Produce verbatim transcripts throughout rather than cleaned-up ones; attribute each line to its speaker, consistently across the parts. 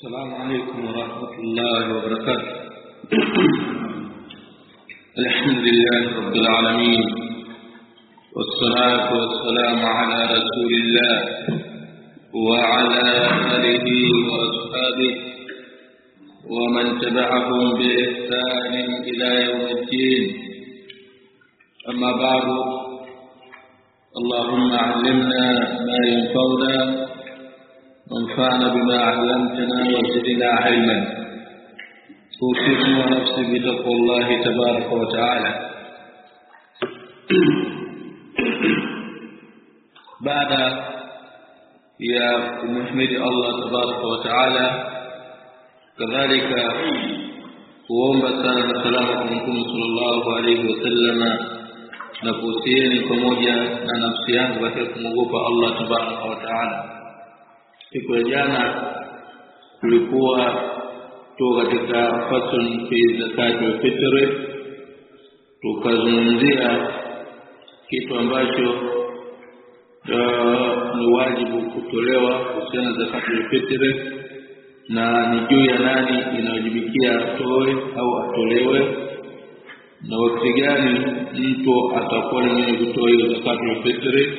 Speaker 1: السلام عليكم ورحمة الله وبركاته. الحمد لله رب العالمين، والصلاة والسلام على رسول الله وعلى آله وأصحابه ومن تبعهم بإحسان إلى يوم الدين. أما بعد، اللهم علمنا ما ينفعنا وانفعنا بما علمتنا وزدنا علما. أوصيكم ونفسي بتقوى الله تبارك وتعالى. بعد يا محمد الله تبارك وتعالى، كذلك kuomba sana na salama kwa Mtume sallallahu alayhi wasallam, na kuhusieni pamoja na nafsi yangu katika kumwogopa Allah tabaraka wa taala. Siku ya jana tulikuwa tu katika fasl fi zakati wa fitri, tukazungumzia kitu ambacho ni wajibu kutolewa kuhusiana zakati wa fitri, na ni juu ya nani inawajibikia atoe au atolewe, na wakati gani mtu atakuwa ni mwenye kutoa hiyo zakati wa fitri,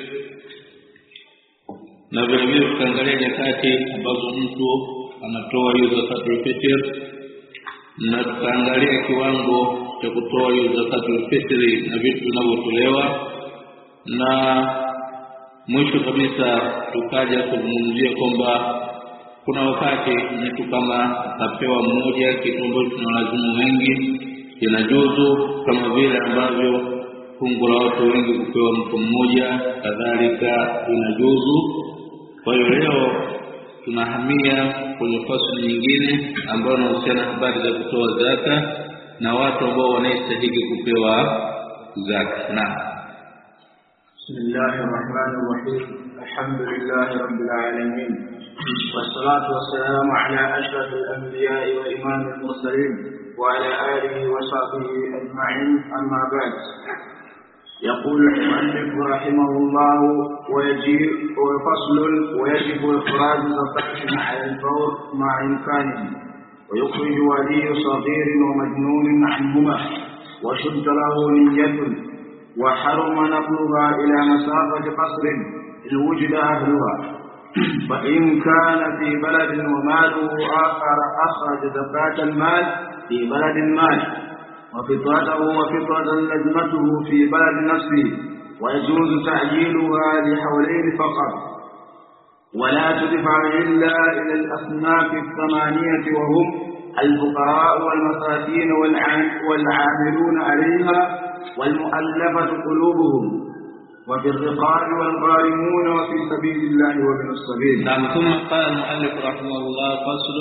Speaker 1: na vile vile tukaangalia nyakati ambazo mtu anatoa hiyo zakati wa fitri, na tukaangalia kiwango cha kutoa hiyo zakati wa fitri na vitu vinavyotolewa, na mwisho kabisa tukaja kuzungumzia kwamba kuna wakati mtu kama atapewa mmoja kitu ambacho tunalazimu wengi inajuzu, kama vile ambavyo fungu la watu wengi kupewa mtu mmoja kadhalika inajuzu. Kwa hiyo leo tunahamia kwenye fasili nyingine ambayo inahusiana habari za kutoa zaka na watu ambao wanastahili kupewa zaka. Na
Speaker 2: Bismillahir Rahmanir Rahim. Alhamdulillahi Rabbil Alamin. Wassalatu wassalamu ala ashrafil anbiya'i wa imamil mursalin wa ala alihi wa sahbihi ajma'in. Amma ba'd. يقول المؤلف رحمه الله: ويجب وفصل ويجب إخراج زكاة على الفور مع إمكانه، ويخرج ولي صغير ومجنون عنهما وشد له نية، وحرم نقلها إلى مسافة قصر إن وجد أهلها. فإن كان في بلد وماله آخر أخرج زكاة المال في بلد المال، وفطرته وفطرة لزمته في بلد نفسه، ويجوز تعجيلها لحولين فقط، ولا تدفع إلا إلى الأصناف الثمانية، وهم الفقراء والمساكين والعاملون عليها والمؤلفة قلوبهم، وفي الرقاب والغارمون، وفي سبيل الله وابن السبيل.
Speaker 1: نعم. ثم قال المؤلف رحمه الله: فصل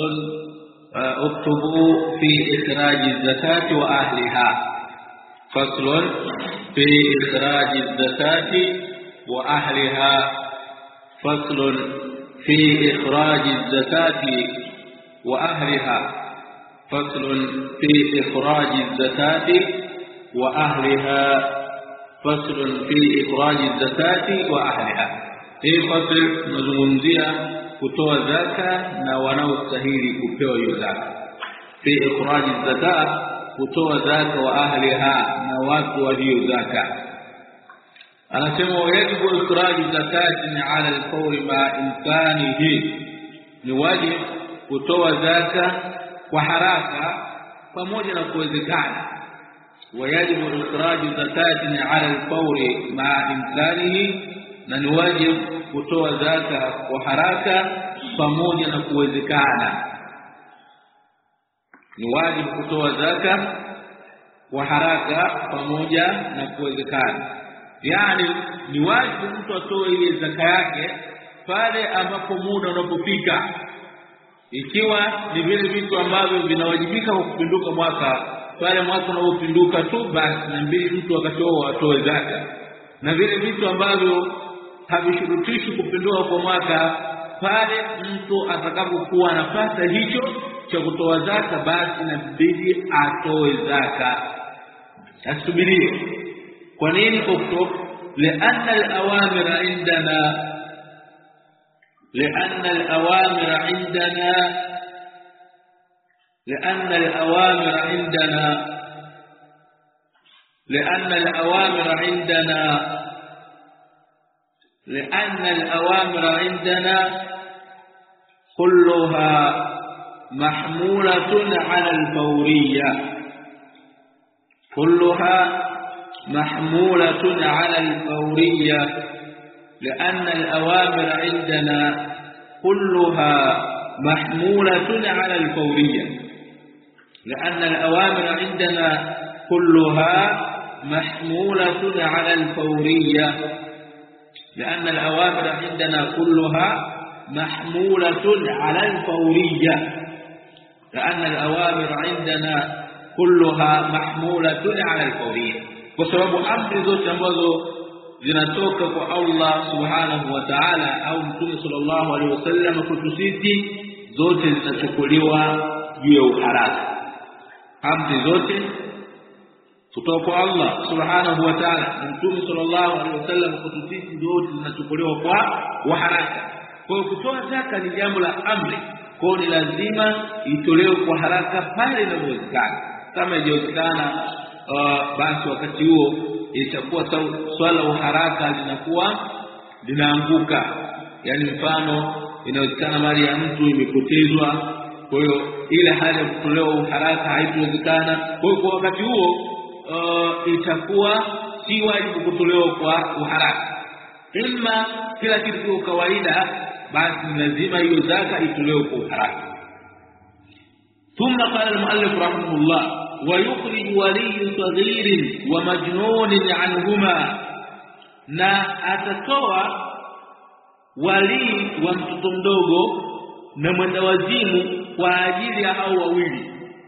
Speaker 1: اكتبوا في إخراج الزكاة وأهلها. فصل في إخراج الزكاة وأهلها. فصل في إخراج الزكاة وأهلها. فصل في إخراج الزكاة وأهلها. فصل في إخراج الزكاة وأهلها. هي فصل نزungumzia kutoa zaka na wanaostahili kupewa hiyo zaka. Fi ikhraj az-zakat, kutoa zaka wa ahliha, na watu wa hiyo zaka. Anasema wajibu ikhraj zakati ala al-fawr ma imkanihi, ni wajibu kutoa zaka kwa haraka pamoja na kuwezekana. Wajibu ikhraj zakati ala al-fawr ma imkanihi, na ni wajibu kutoa zaka kwa haraka pamoja na kuwezekana. Ni wajibu kutoa zaka kwa haraka pamoja na kuwezekana, yani ni wajibu mtu atoe ile zaka yake pale ambapo muda unapofika. Ikiwa ni vile vitu ambavyo vinawajibika kupinduka mwaka, pale mwaka unapopinduka tu basi na mbili mtu akatoa atoe zaka, na vile vitu ambavyo havishurutishi kupindua kwa mwaka, pale mtu atakapokuwa anapata hicho cha kutoa zaka basi inabidi atoe zaka, asubirie. Kwa nini? Okto لأن الأوامر عندنا لأن الأوامر عندنا لأن الأوامر عندنا لأن الأوامر عندنا لأن الأوامر عندنا كلها محمولة على الفورية كلها محمولة على الفورية لأن الأوامر عندنا كلها محمولة على الفورية لأن الأوامر عندنا كلها محمولة على الفورية لأن الأوامر عندنا كلها محمولة على الفورية لأن الأوامر عندنا كلها محمولة على الفورية بسبب أمر zote ambazo zinatoka kwa Allah subhanahu wa ta'ala au Mtume sallallahu alaihi wasallam kwetu sisi zote zinachukuliwa juu ya uharaka amri zote kutoka kwa Allah subhanahu wa ta'ala Mtume sallallahu alaihi wasallam kwetu sisi zote zinachukuliwa kwa uharaka kwa kutoa zaka ni jambo la amri kwa ni lazima itolewe kwa haraka pale inapowezekana kama haiwezekana uh, basi wakati huo itakuwa swala uharaka linakuwa linaanguka yani mfano inawezekana mali ya mtu imepotezwa kwa hiyo ile hali ya kutolewa uharaka haitowezekana kwa hiyo kwa wakati huo uh, itakuwa si wajibu kutolewa kwa uharaka imma kila kitu kwa kawaida basi lazima hiyo zaka itolewe kwa uharaka ثم قال المؤلف رحمه الله ويخرج ولي صغير ومجنون عنهما na atatoa wali wa mtoto mdogo na mwendawazimu kwa ajili ya hao wawili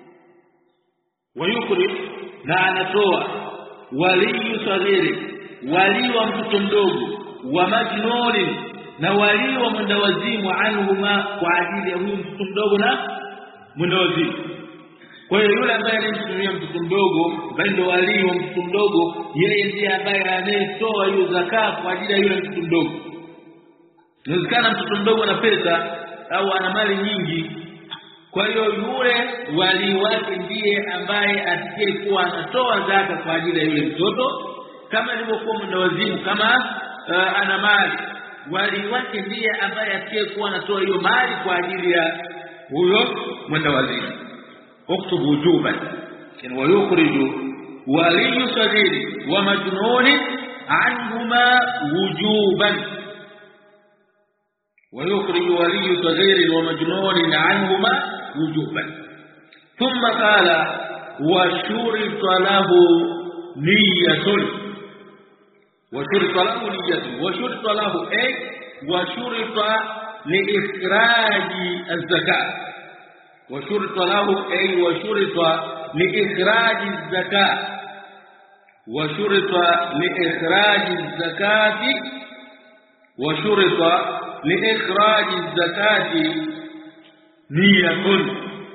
Speaker 1: wayukhrij na anatoa wali saghiri wali wa mtoto mdogo wa majnun na wali wa mwendawazimu anhuma kwa ajili ya huyo mtoto mdogo na mwendawazimu kwa hiyo yule ambaye anamtumia mtoto mdogo bado wali wa mtoto mdogo yeye ndiye ambaye anayetoa hiyo zaka kwa ajili ya yule mtoto mdogo inawezekana mtoto mdogo ana pesa au ana mali nyingi kwa hiyo yule wali wake ndiye ambaye atakayekuwa anatoa zaka kwa ajili ya yule mtoto kama ilivyokuwa mwendawazimu kama uh, ana mali wali wake ndiye ambaye atakayekuwa anatoa hiyo mali kwa ajili ya huyo mwendawazimu اكتب وجوبا ويخرج ولي صغير ومجنون عنهما وجوبا ويخرج ولي صغير ومجنون عنهما وجوبا ثم قال وشرط له نية وشرط له نية وشرط له اي وشرط لإخراج الزكاة وشرط له أي وشرط لإخراج الزكاة وشرط لإخراج الزكاة وشرط لإخراج الزكاة نية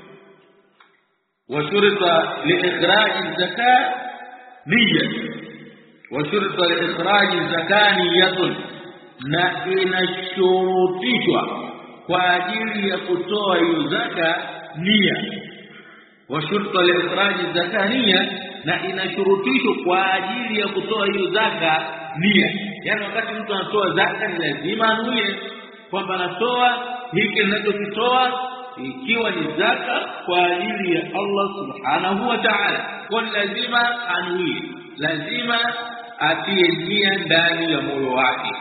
Speaker 1: وشرط لإخراج الزكاة نية وشرط لإخراج الزكاة نية na inashurutishwa kwa ajili ya kutoa hiyo zaka nia wa shurta li-ikhraji zakania na inashurutishwa kwa ajili ya kutoa hiyo zaka nia yani wakati mtu anatoa zaka ni lazima anuie kwamba anatoa hiki ninachokitoa ikiwa ni zaka kwa ajili ya Allah subhanahu wa ta'ala kwa lazima anuie lazima atie nia ndani ya moyo wake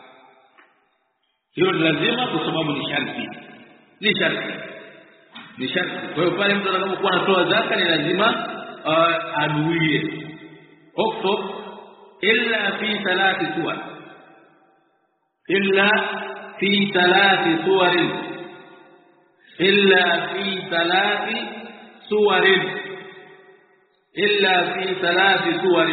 Speaker 1: hiyo lazima kwa sababu ni sharti ni sharti ni sharti kwa hiyo pale mtu anapokuwa anatoa zaka ni lazima uh, anuie اكتب illa fi thalathi suwar illa fi thalathi suwar illa fi thalathi suwar illa fi thalathi suwar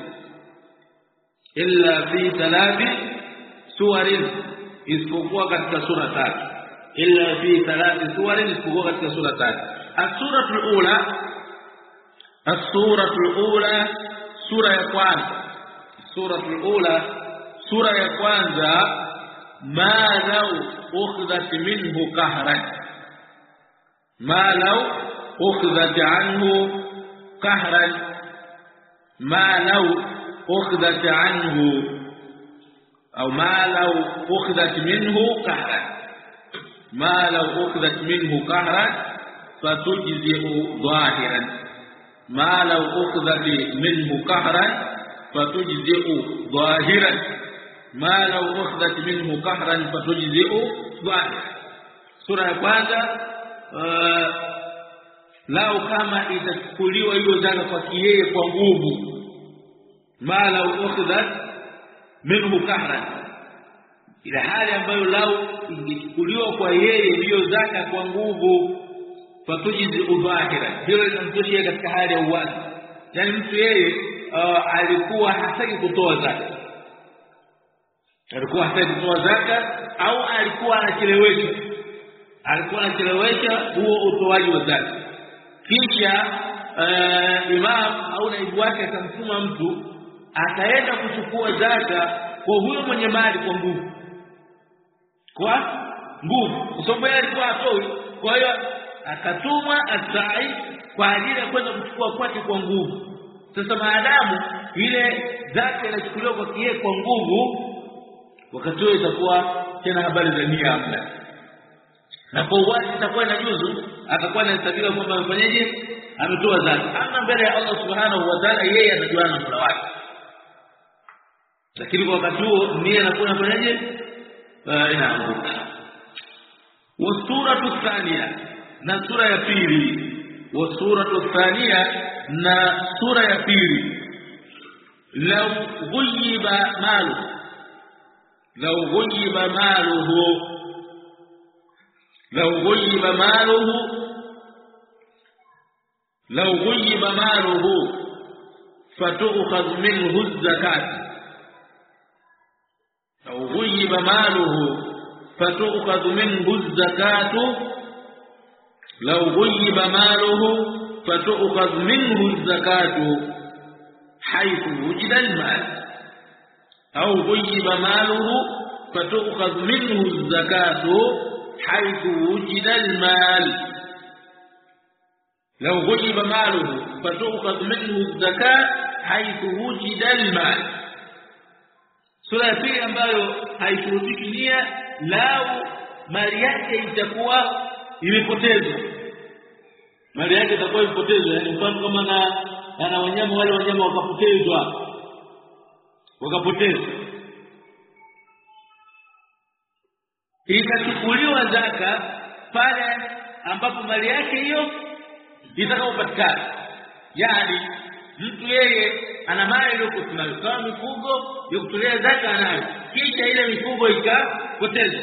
Speaker 1: illa fi thalathi suwar isipokuwa katika sura tatu illa fi thalathi suwar isipokuwa katika sura tatu as-suratu al-ula as-suratu al-ula sura ya kwanza suratu al-ula sura ya kwanza ma law ukhidhat minhu qahran ma law أخذت عنه قهرا ما لو أخذت عنه أو ما لو أخذت منه قهرا ما لو أخذت منه قهرا فتجزئ ظاهرا ما لو أخذت منه قهرا فتجزئ ظاهرا ما لو أخذت منه قهرا فتجزئ ظاهرا. Sura ya kwanza uh, lao kama itachukuliwa hiyo zaka kwa kiyeye kwa nguvu, ma lau ukhidhat minhu qahran, ila hali ambayo lao ingechukuliwa kwa yeye hiyo zaka kwa nguvu, fatujizi udhahira, hilo linamtoshia katika hali ya uwazi. Yani mtu yeye uh, alikuwa hataki kutoa zaka, alikuwa hataki kutoa zaka au alikuwa anachelewesha alikuwa anachelewesha huo utoaji wa zaka, kisha uh, imam au naibu wake akamtuma mtu akaenda kuchukua zaka kwa huyo mwenye mali kwa nguvu, kwa nguvu, kwa sababu yeye alikuwa atoi. Kwa hiyo akatumwa asai kwa ajili ya kwenda kuchukua kwake kwa nguvu. Sasa maadamu ile zaka inachukuliwa kwa kiye kwa nguvu, wakati huo itakuwa tena habari za nia hamna, na kwa uwazi itakuwa inajuzu, atakuwa anahesabika kwamba amefanyaje, ametoa zaka. Ama mbele ya Allah subhanahu wa ta'ala, yeye anajuana na Mola wake, lakini kwa wakati huo nia inakuwa inafanyaje, inaanguka. Wasura thania, na sura ya pili. Wasura thania, na sura ya pili. Law ghuyiba malu law ghuyiba maluhu law ghuyiba maluhu law ghuyiba maluhu fatu'khadh minhu az-zakat law ghuyiba maluhu fatu'khadh minhu az-zakat law ghuyiba maluhu fatu'khadh minhu az-zakat haythu wujida al-mal أو غيب ماله فتؤخذ منه الزكاة حيث وجد المال لو غيب ماله فتؤخذ منه الزكاة حيث وجد المال. sura hii ambayo haishurutiki nia, lao mali yake itakuwa imepotezwa, mali yake itakuwa imepotezwa. Yani mfano kama na ana wanyama, wale wanyama wakapotezwa wakapotezwa itachukuliwa zaka pale ambapo mali yake hiyo itakapopatikana. Yani mtu yeye ana mali iliyokusimama kama mifugo ya kutolea zaka anayo, kisha ile mifugo ikapotezwa.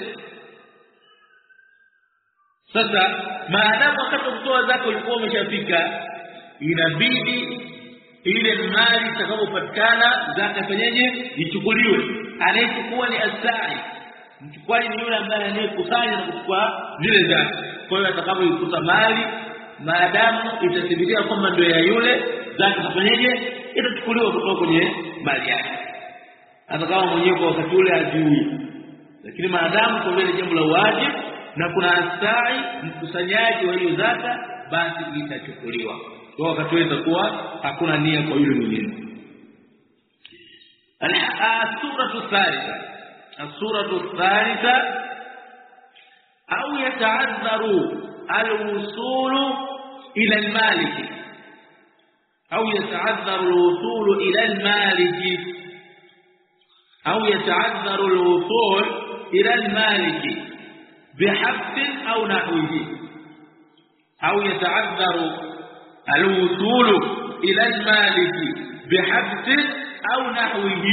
Speaker 1: Sasa maadamu wakati wa kutoa zaka ulikuwa umeshafika, inabidi ile mali itakapopatikana zaka fanyeje, ichukuliwe. Anayechukua ni asai, mchukuaji ni yule ambaye anayekusanya na kuchukua zile zaka. Kwa hiyo atakapoikuta mali, maadamu itathibitika kwamba ndio ya yule, zaka fanyeje, itachukuliwa kutoka kwenye mali yake, hata kama mwenyewe kwa wakati ule hajui. Lakini maadamu kwa vile jambo la wajibu na kuna asai mkusanyaji wa hiyo zaka, basi itachukuliwa. Kwa wakati wewe itakuwa hakuna nia kwa yule mwingine. Al-suratu thalitha, as-suratu thalitha, au yata'adharu al-wusulu ila al-maliki au yata'adharu al-wusulu ila al-maliki au yata'adharu al-wusul ila al-maliki bihabsin au nahwihi au yata'adharu الوصول إلى المالك بحبس أو نحوه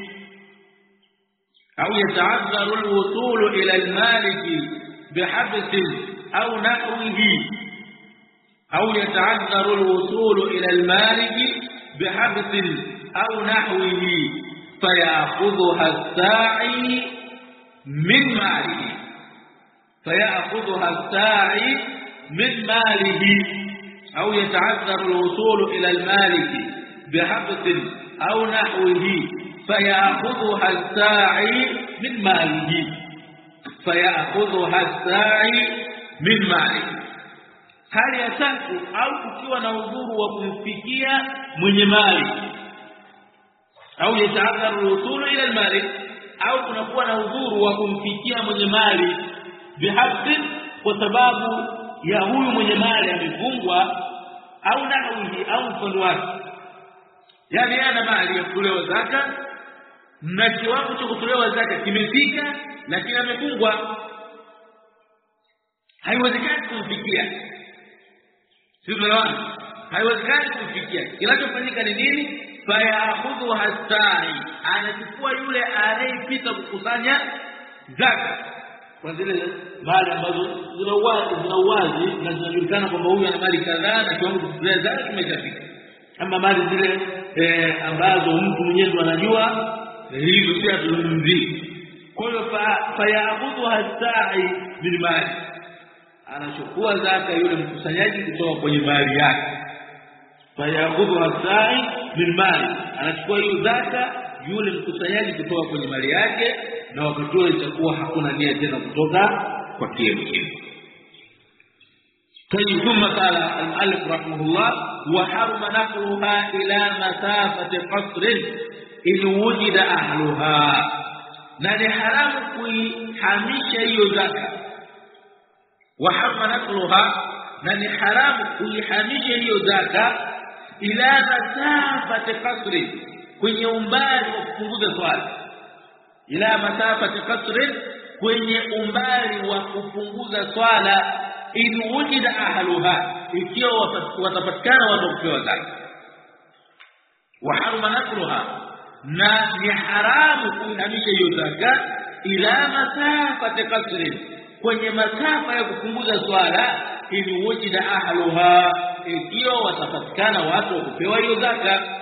Speaker 1: أو يتعذر الوصول إلى المالك بحبس أو نحوه أو يتعذر الوصول إلى المالك بحبس أو نحوه فيأخذها الساعي من ماله فيأخذها الساعي من ماله أو يتعذر الوصول إلى المالك بحبس أو نحوه فيأخذها الساعي من ماله فيأخذها الساعي من ماله Hali ya tatu, au kukiwa na udhuru wa kumfikia mwenye mali, au yataadharu usulu ila almali, au kunakuwa na udhuru wa kumfikia mwenye mali bihaqqi, kwa sababu ya huyu mwenye mali amefungwa, au nahwihi, au mfano wake. Yani ana mali ya kutolewa zaka na kiwango cha kutolewa zaka kimefika, lakini amefungwa, haiwezekani kumfikia. Sio, haiwezekani kumfikia. Kinachofanyika ni nini? Fayakhudhu hasai, anachukua yule anayepita kukusanya zaka kwa zile mali ambazo zina uwazi zina uwazi na zinajulikana kwamba huyu ana mali kadhaa na kiwango cha kutolewa zaka kimeshafika. Ama mali zile eh, ambazo mtu mwenyewe anajua hizo si atuzungumzie. Kwa hiyo fayakhudhu hasai bil mali, anachukua zaka yule mkusanyaji kutoka kwenye mali yake. Fayakhudhu hasai bil mali, anachukua hiyo zaka yule mkusanyaji kutoka kwenye mali yake, na wakati huo itakuwa hakuna nia tena kutoka kwa kile mwenyewe. ثم قال المؤلف رحمه الله: وحرم نقلها إلى مسافة قصر إن وجد أهلها، na ni haramu kuihamisha hiyo zaka. وحرم نقلها, na ni haramu kuihamisha hiyo zaka ila masafati qasri, kwenye umbali wa kupunguza swala. Ila masafati qasri, kwenye umbali wa kupunguza swala. In wujida ahluha, ikiwa watapatikana watu kupewa zaka. Wa harama nakruha, na ni haramu kuihamisha hiyo zaka ila masafati qasri, kwenye masafa ya kupunguza swala. In wujida ahluha, ikiwa watapatikana watu kupewa hiyo zaka.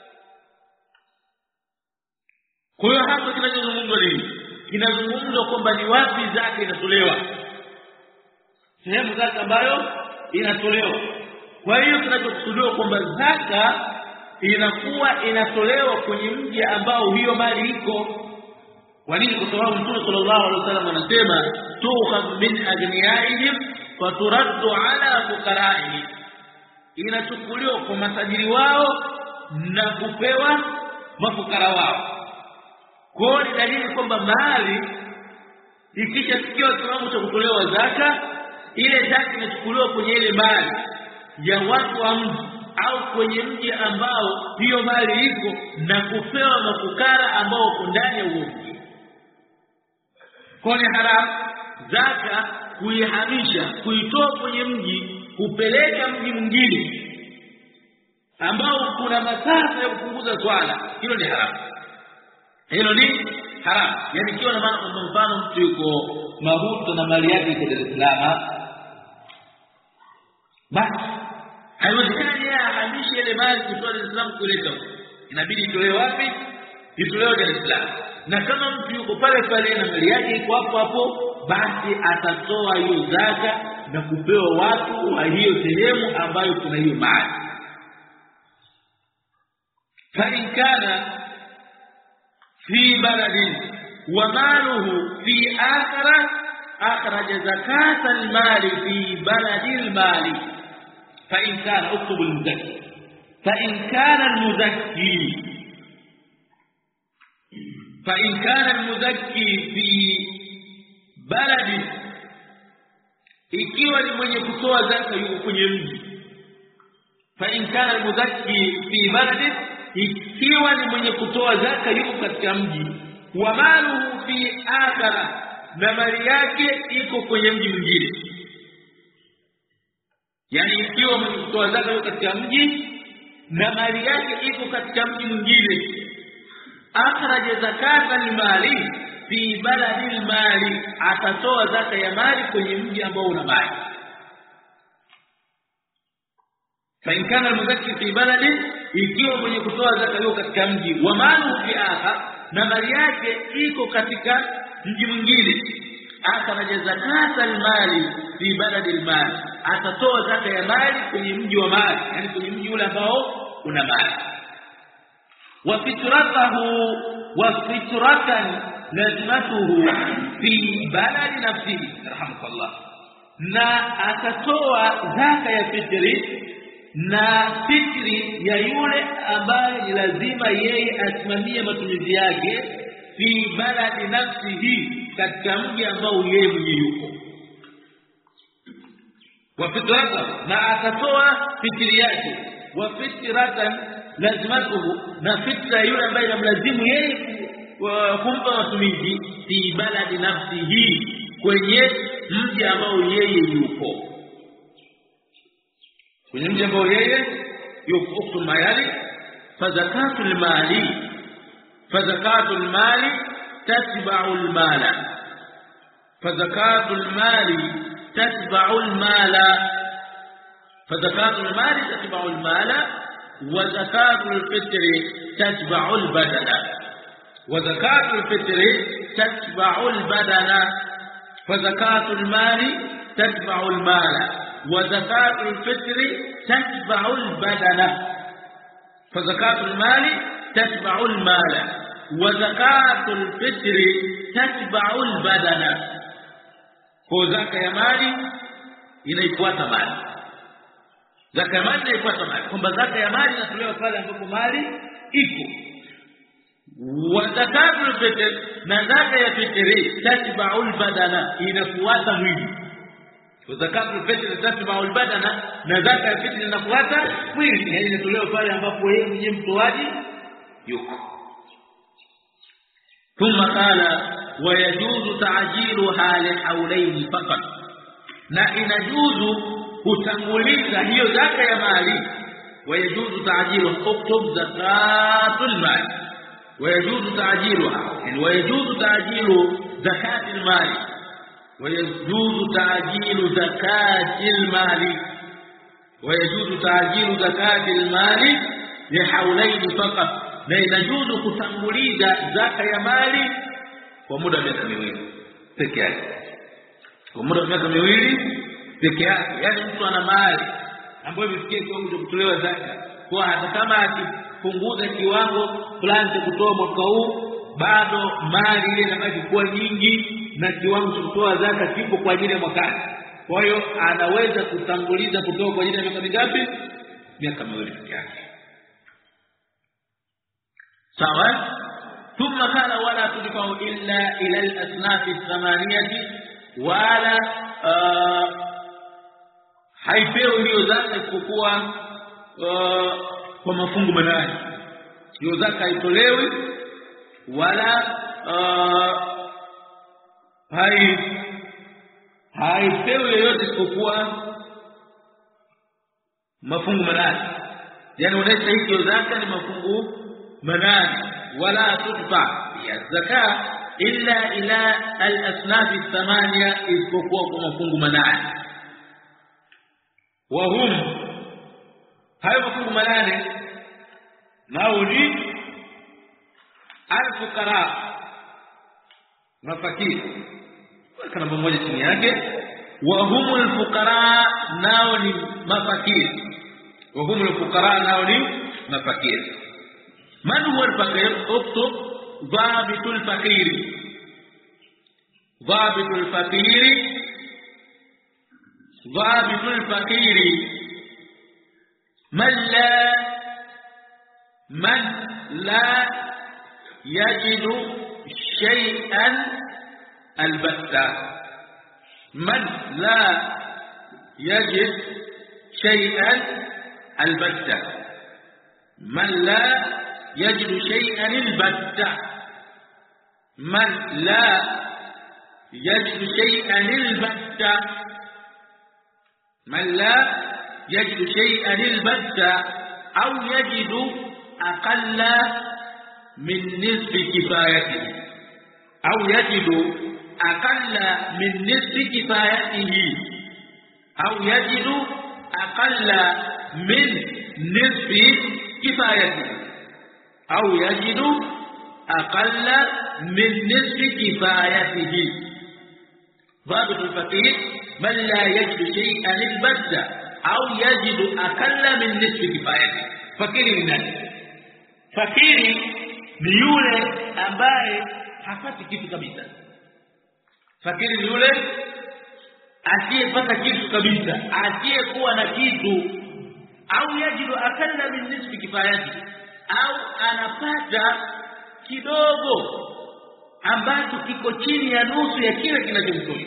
Speaker 1: Kwa hiyo hapo kinachozungumzwa nini? Kinazungumzwa kwamba ni wapi zaka inatolewa, sehemu zaka ambayo inatolewa. Kwa hiyo tunachokusudia kwamba zaka inakuwa inatolewa kwenye mji ambao hiyo mali iko. Kwa nini? Kwa sababu Mtume sallallahu alaihi wasallam anasema tukhadh min aghniyaihim wa turaddu ala fuqaraihim, inachukuliwa kwa matajiri wao na kupewa mafukara wao. Kwa hiyo dalili kwamba mali ikishafikia kiwango cha kutolewa zaka, ile zaka inachukuliwa kwenye ile mali ya watu wa mji au kwenye mji ambao hiyo mali iko, na kupewa mafukara ambao wako ndani ya huo mji. Kwa ni haramu zaka kuihamisha, kuitoa kwenye mji kupeleka mji mwingine ambao kuna masafa ya kupunguza swala. Hilo ni haramu. Hilo ni haramu. Yaani kiwa na maana kwa mfano mtu yuko Mahuto na mali yake iko Dar es Salaam, basi haiwezekani yeye ahamishe ile mali kutoka Dar es Salaam kuleta huko. Inabidi itolewe wapi? Itolewe Dar es Salaam. Na kama mtu yuko pale pale na mali yake iko hapo hapo, basi atatoa hiyo zaka na kupewa watu wa hiyo sehemu ambayo kuna hiyo mali. Fa in kana fi baladin wa maluhu fi akhara, akhraja zakata al-mali fi baladi al-mali. Fa in kana, uktub al-muzakki, fa in kana al-muzakki fa in kana al-muzakki fi baladi, ikiwa ni mwenye kutoa zaka yuko kwenye mji. Fa in kana al-muzakki fi baladi, ikiwa ni mwenye kutoa zaka yuko katika mji. Wa maluhu fi akhara, na mali yake iko kwenye mji mwingine. Yani ikiwa mwenye kutoa zaka yuko katika mji na mali yake iko katika mji mwingine, akhraja zakata al-mali fi baladi al-mali, atatoa zaka ya mali kwenye mji ambao una mali. Fa in kana al-muzakki fi baladi, ikiwa mwenye kutoa zaka yuko katika mji. Wa maluhu fi akhar, na mali yake iko katika mji mwingine. Akhraja zakata al-mali fi baladi al-mali, atatoa zaka ya mali kwenye mji wa mali, yani kwenye mji ule ambao una mali. Wa fitratahu wa fitratan lazimatuhu fi baladi nafsihi, rahmatullah. na atatoa zaka ya fitri na fitri ya yule ambaye ni lazima yeye asimamie matumizi yake fi baladi nafsihi, katika mji ambao yeye mwenyewe yuko. Wa fitratan, na atatoa fitri yake, wa fitratan lazimatuhu, na fitra yule ambaye inamlazimu yeye kumpa matumizi fi baladi nafsihi, kwenye mji ambao yeye yuko, kwenye mji ambao yeye yuko mayali. Fazakatul mali, fazakatul mali tatba'u al-mala, fazakatul mali tatba'u al-mala, fazakatul mali tatba'u al-mala, wa zakatul fitri tatba'u al-badana, wa zakatul fitri tatba'u al-badana, fazakatul mali tatba'u al-mala وزكاة الفطر تتبع البدن، فزكاة المال تتبع المال وزكاة الفطر تتبع البدن. kwa zaka ya mali inaifuata mali, zaka ya mali inaifuata mali, kwamba zaka ya mali inatolewa pale ambapo mali iko. wa zakatul fitr, na zaka ya fitri tatba'u al-badana, inafuata mwili. Zakatul fitr tatba'u al-badana, na zaka ya fitri inafuata mwili, yani inatolewa pale ambapo yeye mwenyewe mtoaji yuko. Thumma qala wa yajuzu ta'jiluha li hawlayn faqat, na inajuzu kutanguliza hiyo zaka ya mali. Wa yajuzu ta'jilu uktub zakatul mali, wa yajuzu ta'jiluha, yani wa yajuzu ta'jilu zakatul mali, ويجوز تعجيل زكاة المال، ويجوز تعجيل زكاة المال لحولين فقط، na inajuzu kutanguliza zaka ya mali kwa muda wa miaka miwili peke yake, kwa muda wa miaka miwili peke yake. Yani mtu ana mali ambayo imefikia kiwango cha kutolewa zaka, kwa hata kama akipunguza kiwango fulani cha kutoa mwaka huu, bado mali ile inabaki kuwa nyingi na kiwango cha kutoa zaka kipo kwa ajili ya mwakani. Kwa hiyo anaweza kutanguliza kutoa kwa ajili ya miaka mingapi? Miaka miwili peke yake. Sawa? Thumma kana wala tudfa'u illa ila al-asnaf ath-thamaniyati, wala haipewi hiyo zaka isipokuwa kwa mafungu manane. Hiyo zaka haitolewi wala hai haipewi yoyote isipokuwa mafungu manane. Yani unastahili hiyo zaka ni mafungu manane. Wala tudfa ya zaka illa ila al-asnaf ath-thamaniya, isipokuwa kwa mafungu manane. Wa hum, hayo mafungu manane nao ni al-fuqara, mafakiri, kana mmoja chini yake. Wa humul fuqara, nao ni mafakiri, wa humul fuqara, nao ni mafakiri. Man huwa al-faqir? uktub dhabitul faqiri, dhabitul faqiri, dhabitul faqiri man la man la yajidu shay'an البتة، من لا يجد شيئا البتة، من لا يجد شيئا البتة، من لا يجد شيئا البتة، من لا يجد شيئا البتة، أو يجد أقل من نصف كفايته، أو يجد أقل من نصف كفايته، أو يجد أقل من نصف كفايته، أو يجد أقل من نصف كفايته. ضابط الفقير من لا يجد شيئا البتة أو يجد أقل من نصف كفايته. فقير ni nani? Fakiri ni yule ambaye hapati kitu kabisa. Fakiri ni yule
Speaker 3: asiyepata kitu kabisa, asiyekuwa na kitu, au yajidu akalla min nisfi kifayati, au anapata kidogo ambacho kiko chini ya nusu ya kile kinachomtosha.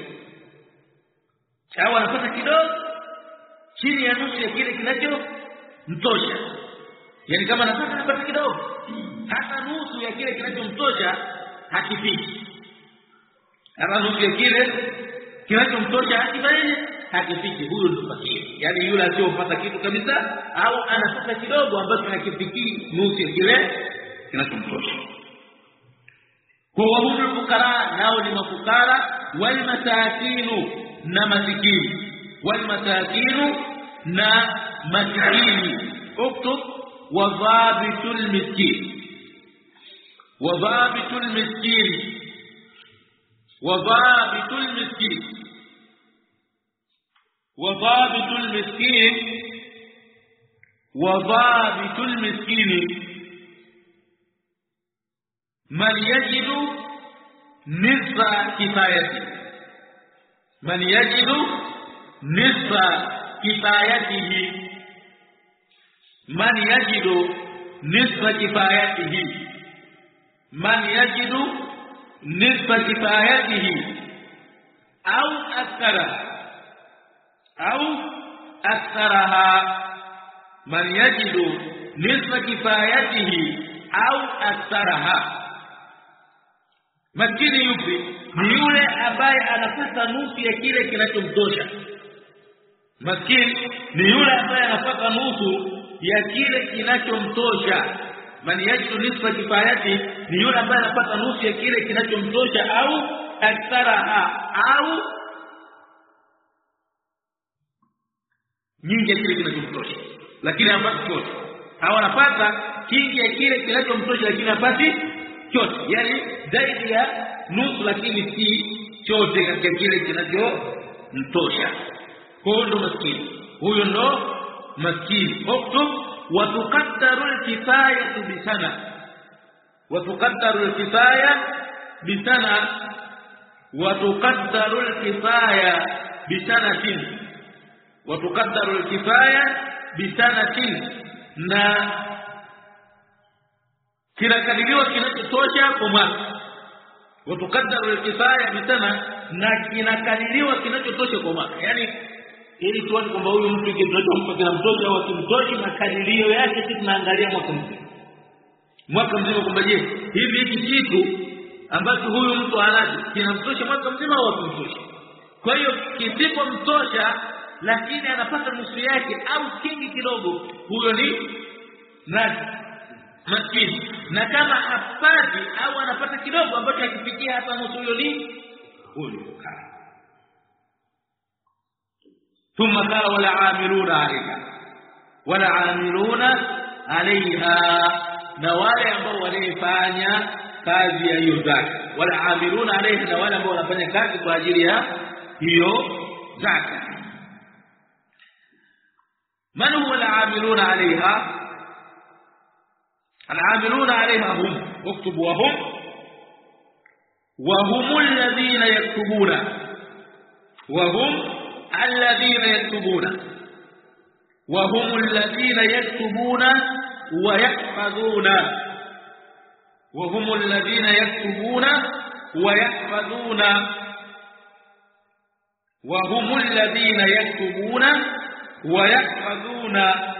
Speaker 3: Au anapata kidogo chini ya nusu ya kile kinachomtosha. Yaani kama anapata anapata kidogo, hata nusu ya kile kinachomtosha hakifiki. Hata nusu ya kile kinachomtosha hakifiki, hakifiki. Huyo ndo fakiri. Yaani yule asiyopata kitu kabisa, au anapata kidogo ambacho hakifiki nusu ya kile kinachomtosha. Kwa wahumul fukara, nao ni mafukara, wal masakinu, na masikini, wal masakinu, na masikini. Uktub wadhabitul miskin, wadhabitul miskin, wadhabitul miskin, wadhabitul miskin, wadhabitul miskin. من يجد نصف كفايته، من يجد نصف كفايته، من يجد نصف كفايته، من يجد نصف كفايته أو أكثر أو أكثرها، من يجد نصف كفايته أو أكثرها. Maskini yupi? Ni yule ambaye anapata nusu ya kile kinachomtosha. Maskini ni yule ambaye anapata nusu ya kile kinachomtosha. Man yajidu nisfa kifayati, ni yule ambaye anapata nusu ya kile kinachomtosha, au aktharaha, au nyingi ya kile kinachomtosha lakini hapati chote. Au anapata kingi ya kile kinachomtosha lakini hapati chote, yani zaidi ya nusu lakini si chote katika kile kinachomtosha. Huyo ndo maskini, huyo ndo maskini. Uktub wa tuqaddaru al-kifaya bisana, wa tuqaddaru al-kifaya bisana, wa tuqaddaru al-kifaya bisanatin, wa tuqaddaru al-kifaya bisanatin, na kinakadiriwa kinachotosha kwa mwaka. Watukaddaru al-kifaya bisana, na kinakadiriwa kinachotosha kwa mwaka. Yani ili tuone kwamba huyu mtu kinachompa kinamtosha au kimtoshi, makadirio yake sisi tunaangalia mwaka mzima. Mwaka mzima kwamba je, hivi hiki kitu ambacho huyu mtu anacho kinamtosha mwaka mzima au hakimtoshi? Kwa hiyo kisipomtosha lakini anapata nusu yake au kingi kidogo, huyo ni nani? Maskini. Na kama hapati au anapata kidogo ambacho hakifikia hata nusu, huyo ni huyo fukara. Thumma qala wala amiluna alayha, wala amiluna alayha, na wale ambao wanafanya kazi ya hiyo zaka. Wala amiluna alayha, na wale ambao wanafanya kazi kwa ajili ya hiyo zaka. من هو العاملون عليها؟ العاملون عليها هم، اكتب وهم، وهم الذين يكتبون، وهم الذين يكتبون، وهم الذين يكتبون ويحفظون، وهم الذين يكتبون ويحفظون، وهم الذين يكتبون ويحفظون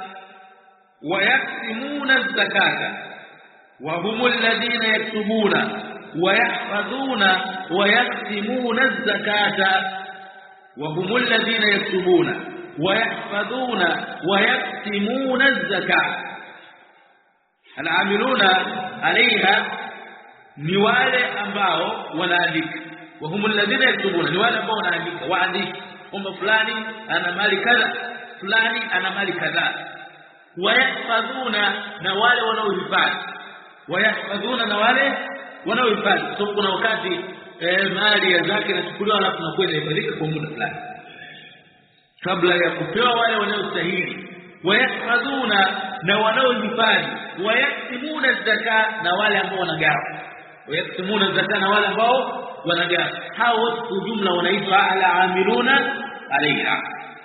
Speaker 3: ويقسمون الزكاة، وهم الذين يكتبون ويحفظون ويقسمون الزكاة، وهم الذين يكتبون ويحفظون ويقسمون الزكاة. العاملون عليها ni wale ambao wanaandika, وهم الذين يكتبون ni wale ambao wanaandika, waandika kwamba fulani ana mali kadha, fulani ana mali kadha. Wayahfadhuna, na wale wanaohifadhi, wayahfadhuna na wale wanaohifadhi. Kwa sababu kuna wakati eh, mali ya zaka inachukuliwa alafu tunakwenda ibadilika kwa muda fulani kabla ya kupewa wale wanaostahili. Wayahfadhuna, na wanaohifadhi. Wayaqsimuna zaka, na wale ambao wanagawa. Wayaqsimuna zaka, na wale ambao wanagawa. Hao wote kwa jumla wanaitwa al-amiluna عليها.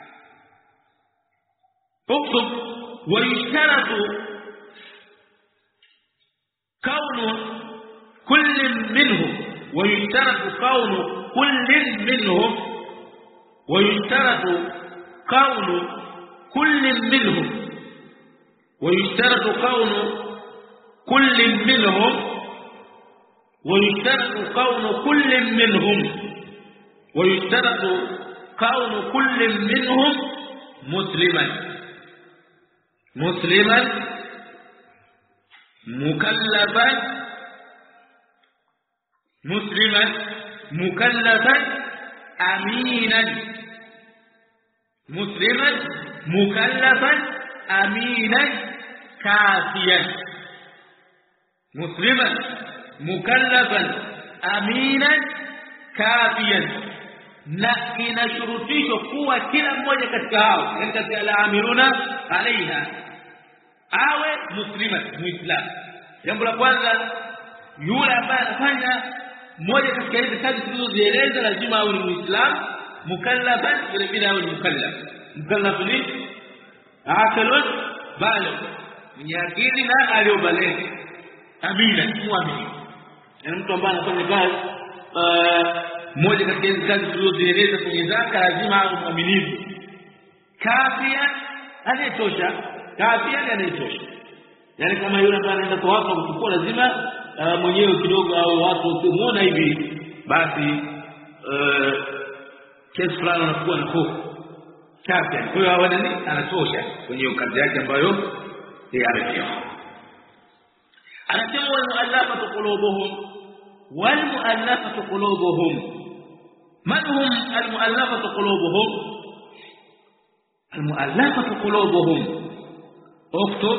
Speaker 3: اكتب ويشترط كون كل منهم ويشترط كون كل منهم ويشترط كون كل منهم ويشترط كون كل منهم ويشترط كون كل منهم ويشترط كون كل منهم مسلما مسلما مكلفا مسلما مكلفا امينا مسلما مكلفا امينا كافيا مسلما مكلفا امينا كافيا. Na inashurutishwa kuwa kila mmoja katika hao katika al-amiluna alaiha awe muslima muislamu. Jambo la kwanza, yule ambaye anafanya moja katika hizo kazi tulizozieleza lazima awe ni muislamu, mukallafan, vile vile awe ni mukallaf. Mukallaf ni aqilun baligh, mwenye akili na aliyobaligh, amina, muamini. Yaani mtu ambaye anafanya kazi moja katika hizo kazi tulizozieleza kwenye zaka lazima awe mwaminifu. Kafia anayetosha, kafia anayetosha. Yaani kama yule ambaye anaenda kwa watu kuchukua lazima uh, mwenyewe kidogo au watu ukimuona hivi basi uh, kesi fulani anakuwa na hofu. Kafia kwa hiyo hawa nani anatosha kwenye kazi yake ambayo yeye anapewa. Anasema wal mu'allafatu qulubuhum wal mu'allafatu qulubuhum. من هم المؤلفة قلوبهم؟ المؤلفة قلوبهم اكتب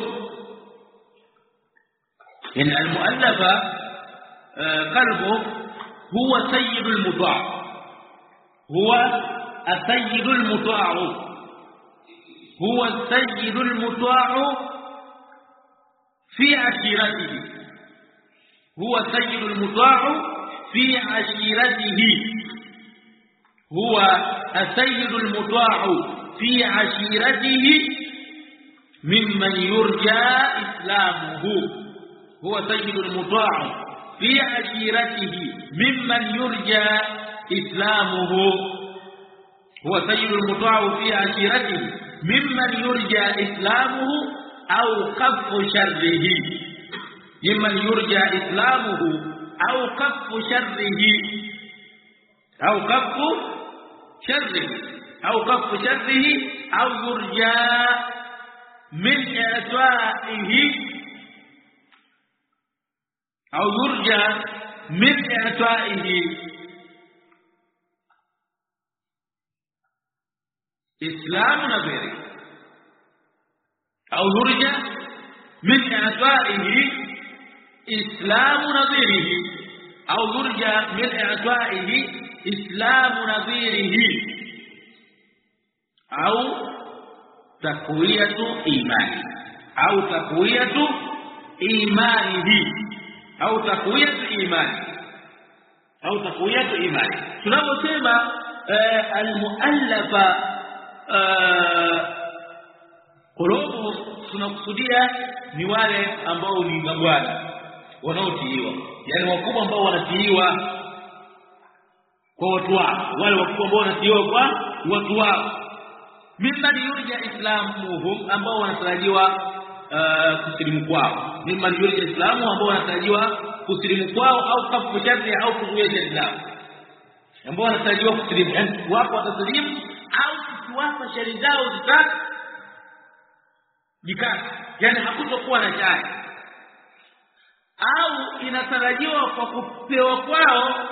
Speaker 3: إن المؤلفة قلبه هو سيد المطاع هو السيد المطاع هو السيد المطاع في عشيرته هو السيد المطاع في عشيرته هو السيد المطاع في عشيرته ممن يرجى إسلامه هو سيد المطاع في عشيرته ممن يرجى إسلامه هو سيد المطاع في عشيرته ممن يرجى إسلامه أو كف شره ممن يرجى إسلامه أو كف شره أو كف شره أو كف شره أو يرجى من إعطائه أو يرجى من إعطائه إسلام نظيره أو يرجى من إعطائه إسلام نظيره أو يرجى من إعطائه إسلام نظيره أو تقوية إيمانه أو تقوية إيمانه أو تقوية إيمانه أو تقوية إيمانه. tunaposema المؤلفة qulubu tunakusudia ni wale ambao ni mabwana wanaotiiwa, yani wakubwa ambao wanatiiwa kwa watu wao, wale wakubwa ambao wanatiiwa kwa watu wao. Mimman yurja islamuhum, ambao wanatarajiwa uh, kusilimu kwao. Mimman yurja islamu, ambao wanatarajiwa kusilimu kwao, au kafu shari au kuzuia Islam, ambao wanatarajiwa kusilimu, yani wapo watasilimu au kuwapa shari zao zita jikati, yani hakutokuwa na shari, au inatarajiwa kwa kupewa kwao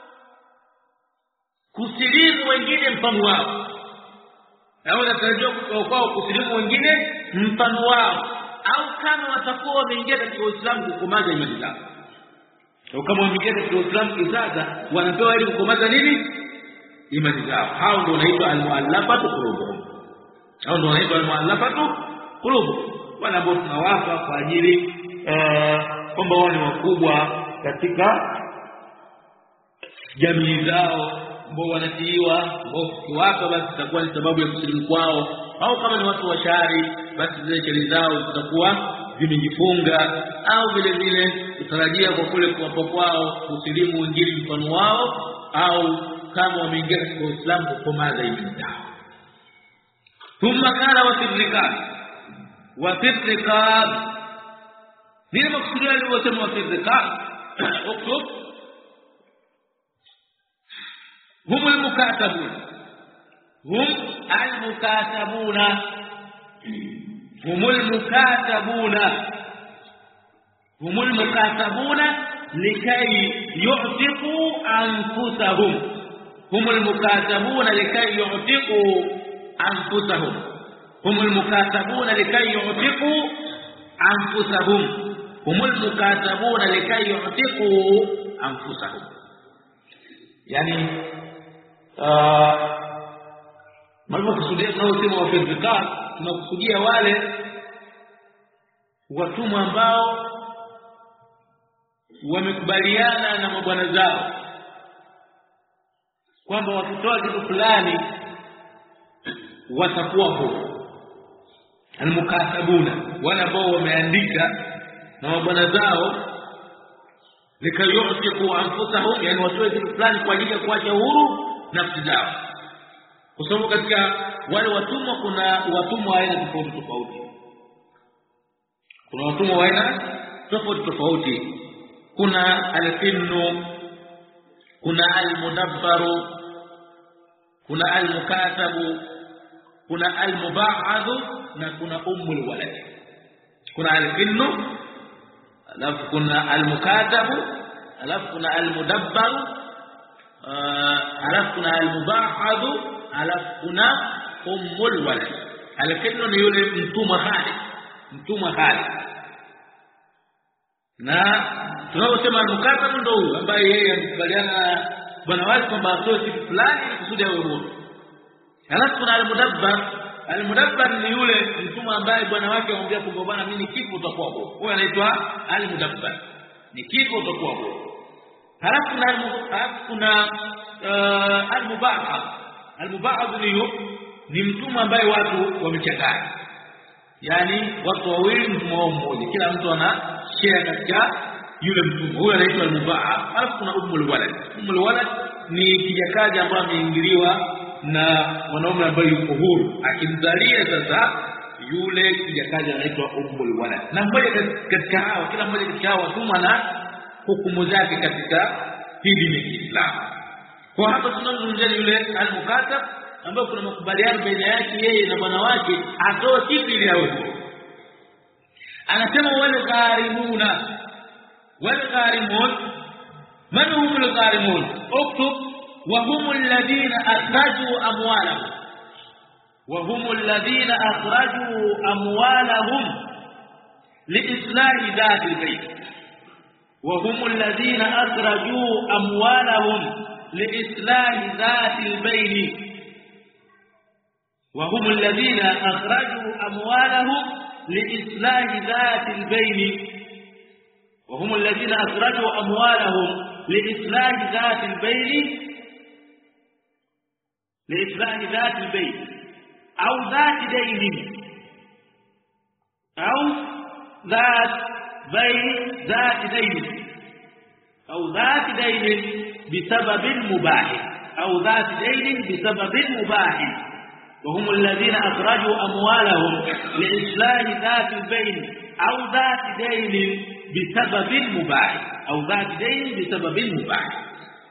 Speaker 3: kusilimu wengine mfano wao, au inatarajiwa kupewa kwao kusilimu wengine mfano wao, au kama watakuwa wameingia katika Uislamu kukomaza imani zao, au kama wameingia katika Uislamu kisasa wanapewa ili kukomaza nini imani zao. Hao ndio wanaitwa al-mu'allafatu qulubuhum, hao ndio wanaitwa al-mu'allafatu qulubuhum, wale ambao tunawapa kwa ajili kwamba wao ni wakubwa katika jamii zao ambao wanatiiwa, ambao kiwapa basi itakuwa ni sababu ya kusilimu kwao, au kama ni watu wa shari basi zile shari zao zitakuwa zimejifunga, au vile vile kutarajia kwa kule kuwapa kwao kusilimu wengine mfano wao, au kama wameingia katika Uislamu kukomaza imani zao. Thumma kana wasirriqab wasirriqab nini maksudi alivyosema wasirriqab? uktub hum almukatabun hum almukatabuna hum almukatabuna hum almukatabuna likay yu'tiqu anfusahum hum almukatabuna likay yu'tiqu anfusahum hum almukatabuna likay yu'tiqu anfusahum hum almukatabuna likay yu'tiqu anfusahum. Yani mambo kusudia tunasema wafirqa, tunakusudia wale watumwa ambao wamekubaliana na mabwana zao kwamba wakitoa kitu fulani watakuwa huru. Almukatabuna, wale ambao wameandika na mabwana zao likayu'tiqu anfusahum, yani watoe kitu fulani kwa ajili ya kuacha huru nafsi zao. Kwa sababu katika wale watumwa kuna watumwa aina tofauti tofauti. Kuna watumwa wa aina tofauti tofauti. Kuna al-qinnu, kuna al-mudabbaru, kuna al-mukatabu, kuna al-muba'adhu, na kuna ummul walad. Kuna al-qinnu, alafu kuna al-mukatabu, alafu kuna al-mudabbaru, alafu kuna al-muba'adhu, alafu kuna ummul walad. Al-qinnu ni yule mtumwa hali, mtumwa hali. Na tunaposema al-mukatabu ndio huyo ambaye yeye amekubaliana bwana wake kwamba atoe kitu fulani kusudi awe huru. Alafu kuna al-mudabbar. Al-mudabbar ni yule mtumwa ambaye bwana wake anamwambia kwamba bwana mimi kifo utakuwa huru. Huyo anaitwa al-mudabbar. Ni kifo utakuwa huru. Halafu kuna kuna uh, al-muba'ad. Al-muba'ad ni ni mtumwa ambaye watu wamechanganya. Yaani watu wawili mtumwa mmoja, kila mtu ana share katika yule mtumwa. Huyo anaitwa al-muba'ad. Halafu kuna ummul walad. Ummul walad ni kijakazi ambaye ameingiliwa na mwanaume ambaye yuko huru, akimzalia sasa yule kijakazi anaitwa ummul walad. Na mmoja katika hao, kila mmoja katika hao watumwa na hukumu zake katika dini ya Kiislamu. Kwa hapa tunazungumzia yule al-mukatab ambaye kuna makubaliano baina yake yeye na bwana wake atoe kitu ili awe huru. Anasema wale gharimuna, wale gharimun, man humul gharimun? uktub وهم الذين أخرجوا أموالهم وهم الذين أخرجوا أموالهم لإصلاح ذات البيت وهم الذين أخرجوا أموالهم لإصلاح ذات البيت وهم الذين أخرجوا أموالهم لإصلاح ذات البيت وهم الذين أخرجوا أموالهم لإصلاح ذات البيت لإصلاح ذات البيت أو ذات دين أو ذات بيت ذات دين أو ذات دين بسبب مباح أو ذات دين بسبب مباح وهم الذين أخرجوا أموالهم لإصلاح ذات البيت أو ذات دين بسبب مباح أو ذات دين بسبب مباح.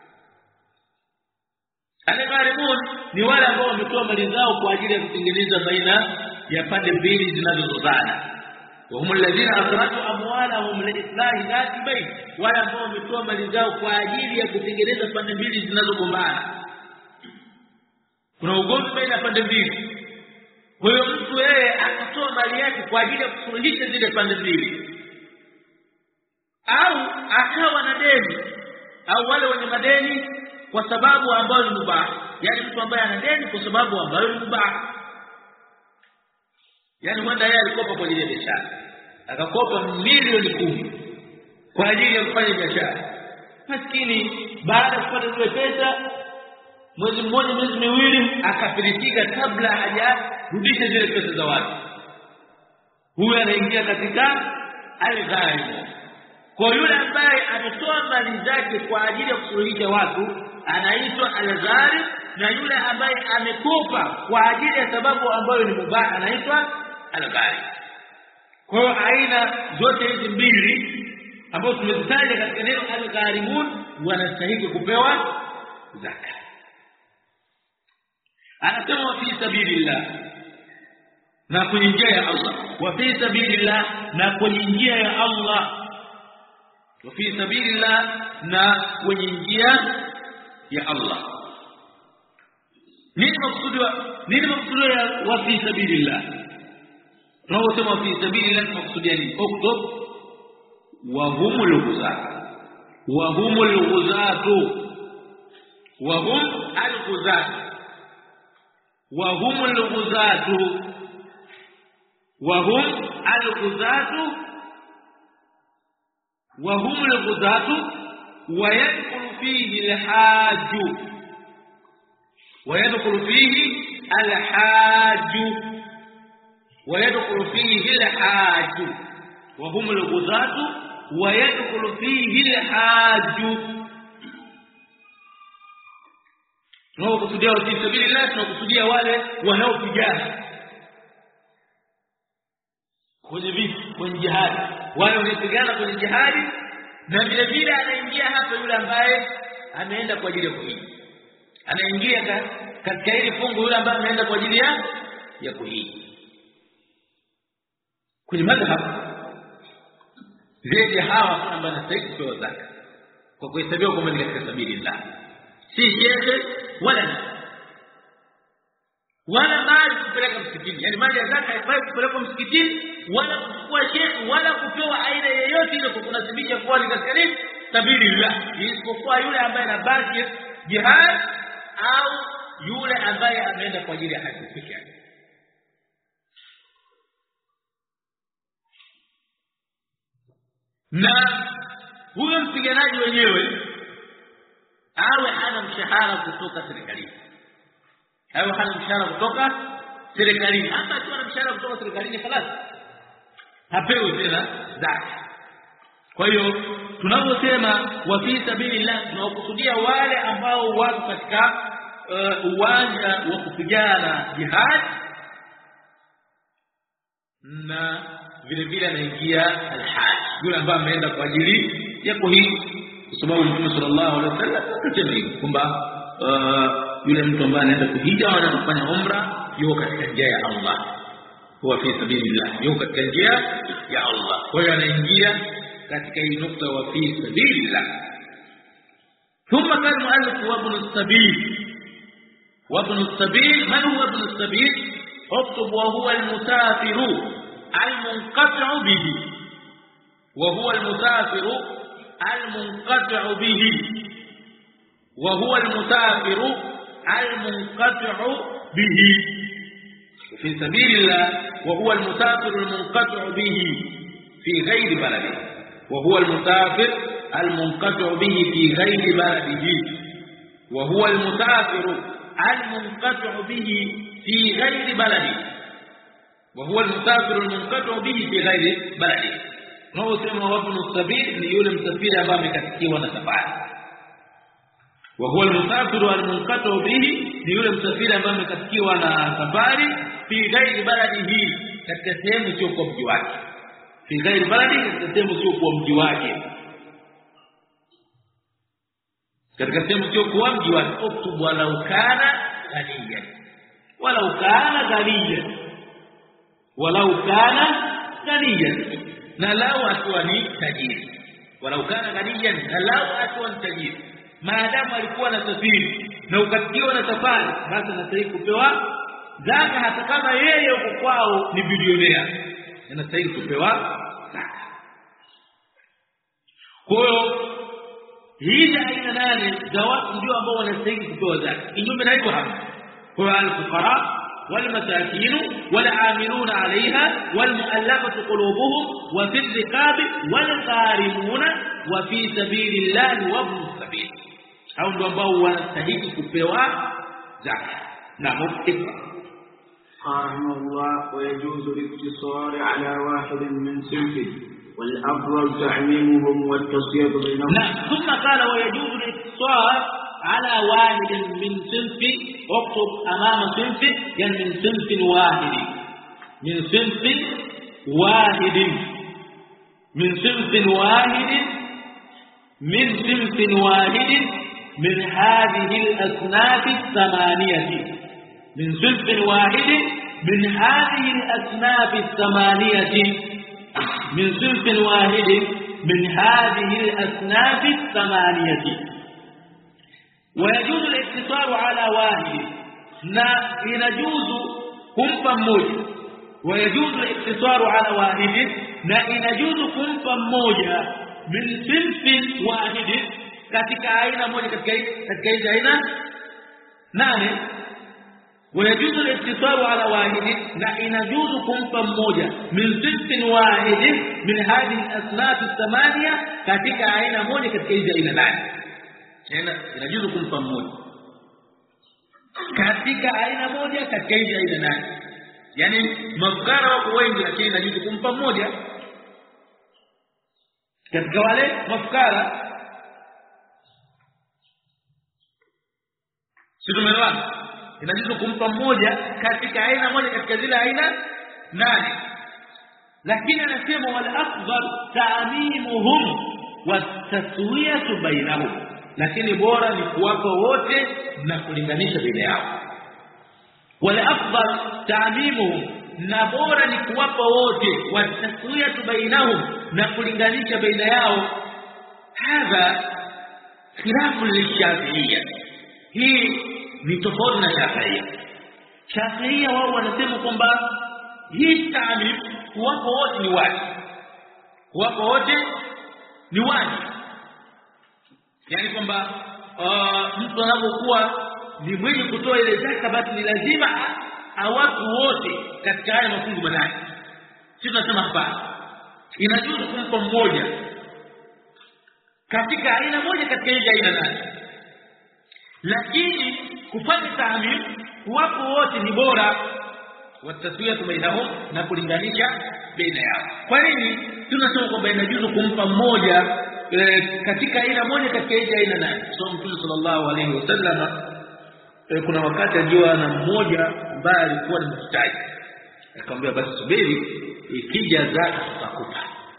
Speaker 3: Al-gharimun ni wale ambao wametoa mali zao kwa ajili ya kutengeneza baina ya pande mbili zinazozozana. Wa hum alladhina akhraju amwalahum li-islahi dhati bayt, wale ambao wametoa mali zao kwa ajili ya kutengeneza pande mbili zinazogombana. Kuna ugomvi baina ya pande mbili. Kwa hiyo mtu yeye akatoa mali yake kwa ajili ya kusuluhisha zile pande mbili. Au akawa na deni, au wale wenye madeni kwa sababu ambayo ni mubah, yani mtu ambaye ana deni kwa sababu ambayo ni mubah. Yani mwenda yeye alikopa kwa ajili ya biashara, akakopa milioni kumi kwa ajili ya kufanya biashara. Maskini baada ya kupata zile pesa mwezi mmoja miezi miwili akafilisika kabla hajarudisha zile pesa za watu, huyo anaingia katika al-gharim. Kwa yule ambaye ametoa mali zake kwa ajili ya kusuluhisha watu anaitwa al-gharim, na yule ambaye amekopa kwa ajili ya sababu ambayo ni mubah anaitwa al-gharim. Kwa hiyo aina zote hizi mbili ambazo tumezitaja katika neno al-gharimun wanastahili kupewa zaka. Anasema fi sabilillah, na kwenye njia ya Allah, wa fi sabilillah, na kwenye njia ya Allah, wa fi sabilillah, na kwenye njia ya Allah. Nini maksudi nini maksudi ya wa fi sabilillah? Tunasema fi sabilillah maksudia ni uktub wa humul ghuzat, wa humul ghuzatu, wa hum al-ghuzat, wa humul ghuzatu, wa hum al-ghuzatu, wa humul ghuzatu, wa yadkhulu fihi al-hajj, wa yadkhulu fihi al-hajj, wa yadkhulu fihi al-hajj, wa humul ghuzatu, wa yadkhulu fihi al-hajj. Tunapokusudia fi sabilillah tunakusudia wale wanaopigana kwenye vita, kwenye jihad, wale wanaopigana kwenye jihad, na vile vile anaingia hapa yule ambaye ameenda kwa ajili ya kuhiji, anaingia katika ile fungu yule ambaye ameenda kwa ajili ya ya kuhiji. Kwenye madhhab zaidi hawa ambao wanastahili kupewa zaka kwa kuhesabiwa kwamba ni katika sabilillah, si shekhe wala wala mali kupeleka msikitini. Yani mali ya zaka haifai kupeleka msikitini wala kuchukua shekhe wala kupewa aina yoyote ile kukunasibisha kwa ni katika nini sabilillah, isipokuwa yule ambaye anabaki jihad au yule ambaye ameenda kwa ajili ya haji pekee yake. Na huyo mpiganaji wenyewe awe hana mshahara kutoka serikalini, awe hana mshahara kutoka serikalini. Hata akiwa na mshahara kutoka serikalini خلاص hapewi tena zaka. Kwa hiyo tunaposema wa fi sabilillah tunakusudia wale ambao wako katika uh, uwanja wa kupigana jihad, na vile vile anaingia al-hajj, yule ambaye ameenda kwa ajili ya kuhiji, kwa sababu Mtume sallallahu alaihi wasallam akasema hivi kwamba uh, yule mtu ambaye anaenda kuhiji au anaenda kufanya umra yuko katika njia ya Allah, huwa fi sabilillah, yuko katika njia ya Allah. Kwa hiyo anaingia katika hii nukta wa fi sabilillah. Thumma qala muallif wa ibn as-sabil, wa ibn as-sabil man huwa ibn as-sabil? اكتب وهو المسافر المنقطع به، وهو المسافر المنقطع به، وهو المسافر المنقطع به في سبيل الله، وهو المسافر المنقطع به في غير بلده، وهو المسافر المنقطع به في غير بلده، وهو المسافر المنقطع به في غير بلده، وهو المسافر المنقطع به في غير بلده. نو سما وابن السبيل ni yule msafiri ambaye amekatikiwa na safari, wa huwa almusafiru almunqatu bihi ni yule msafiri ambaye amekatikiwa na safari fi ghairi baladihi, katika sehemu sio kwa mji wake, fi ghairi baladihi, katika sehemu sio kwa mji wake, katika sehemu sio kwa mji wake. Uktub walau kana ghaniyan, walau kana ghaniyan, walau kana ghaniyan, na lau akiwa ni tajiri, walau kana ghaniyan, na lau akiwa ni tajiri, maadamu alikuwa na safari na ukatikiwa na safari, basi anastahili kupewa zaka, hata kama yeye huko kwao ni bilionea, anastahili kupewa zaka. Kwa hiyo hizi aina nane za watu ndio ambao wanastahili kupewa zaka, kinyume na hivyo hapa kwa al-fuqara والمساكين والعاملون عليها والمؤلفة قلوبهم وفي الرقاب والغارمون وفي سبيل الله وابن السبيل. au ndio ambao wanastahili kupewa zaka. Na muftika
Speaker 2: رحمه الله ويجوز الاقتصار على واحد من صنفه والأفضل تعميمهم والتصيب بينهم.
Speaker 3: نعم. ثم قال ويجوز الاقتصار على واحد من صنفه، اكتب أمام صنفه يعني من صنف واحد، من صنف واحد من صنف واحد من صنف واحد من هذه الأصناف الثمانية، من صنف واحد من هذه الأصناف الثمانية، من صنف واحد من هذه الأصناف الثمانية. ويجوز الاقتصار على واحد، na inajuzu kumpa mmoja. ويجوز الاقتصار على واحد، na inajuzu kumpa mmoja min sinfin wahid, katika aina moja katika katika hizo aina nane. ويجوز الاقتصار على واحد، na inajuzu kumpa mmoja min sinfin wahid min hadhihi al-asnaf ath-thamaniya, katika aina moja katika hizo aina nane. Tena inajuzu kumpa mmoja katika aina moja katika hizo aina nane. Yani mafukara wako wengi, lakini inajuzu kumpa mmoja katika wale mafukara. Sio tumeelewana? Inajuzu kumpa mmoja katika aina moja katika zile aina nane. Lakini anasema wal afdal ta'mimuhum wa taswiyatu bainahum, lakini bora ni kuwapa wote na kulinganisha baina yao. Wal afdal ta'mimuhum, na bora ni kuwapa wote, wa taswiyatu bainahum, na kulinganisha baina yao. Hadha khilafu lishafi'iyya, hii ni tofauti na Shafi'ia. Shafi'ia wao wanasema kwamba hii ta'mim kuwapa wote ni wajibu, kuwapa wote ni wajibu. Yani kwamba uh, mtu anapokuwa ni mwenye kutoa ile zaka, basi ni lazima awape wote katika haya mafungu manane. Sisi tunasema hapa inajuzu kumpa mmoja katika aina moja katika hizo aina nane, lakini kufanya ta'mim kuwapa wote ni bora, wataswiyatu bainahum, na kulinganisha baina yao. Kwa nini tunasema kwamba inajuzu kumpa mmoja e, katika aina moja katika hizo aina nane? So Mtume sallallahu alaihi wasallam e, kuna wakati ajua na mmoja ambaye alikuwa ni mhitaji, akamwambia basi subiri, ikija zaka tutakupa,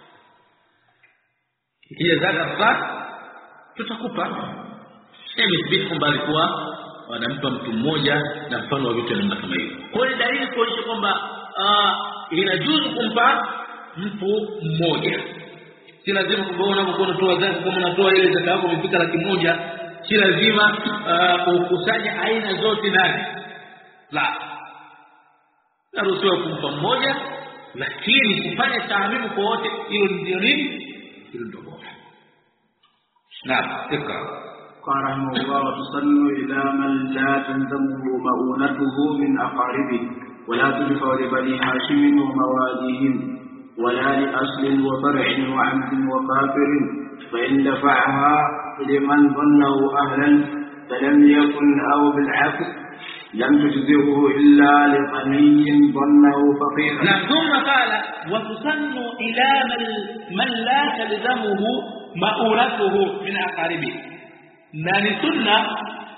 Speaker 3: ikija zaka tutakupa. Sema kwamba alikuwa wanampa mtu mmoja na mfano wa vitu namna kama hiyo. Kwa hiyo dalili kuonyesha kwamba uh, inajuzu kumpa mtu mmoja. Si lazima kwamba unapokuwa unatoa zaka, kama unatoa ile zaka yako imefika laki moja, si lazima uh, ukusanya aina zote nane. La. Naruhusiwa kumpa mmoja, lakini kufanya taamimu kwa wote, hilo ndio nini? Hilo ndio bora. Naam, tika
Speaker 2: قال رحمه الله وتصن إلى من لا تلزمه مؤونته من أقاربه ولا تدفع لبني هاشم ومواليهم ولا لأصل وفرع وعمد وكافر، فإن دفعها لمن ظنه أهلا فلم يكن أو بالعكس لم تجزئه إلا لغني ظنه فقيرا.
Speaker 3: نعم. ثم قال وتصن إلى من لا تلزمه مؤونته من أقاربه، na ni sunna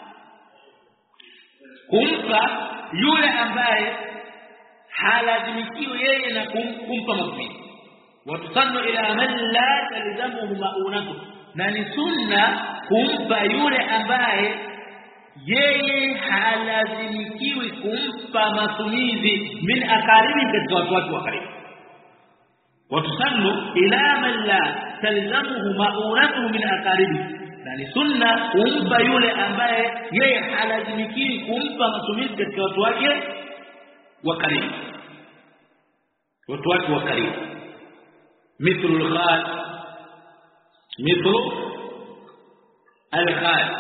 Speaker 3: kumpa yule ambaye halazimikiwi yeye na kumpa maghfira. Watusannu ila man la talzamuhu ma'unatu, na ni sunna kumpa yule ambaye yeye halazimikiwi kumpa matumizi min akaribi, katika watu wake wa karibu. Watusannu ila man la talzamuhu ma'unatu min akaribi, na ni sunna kumpa yule ambaye yeye halazimiki kumpa matumizi katika watu wake wa karibu, watu wake wa karibu. Mithlu al-khal, mithlu al-khal,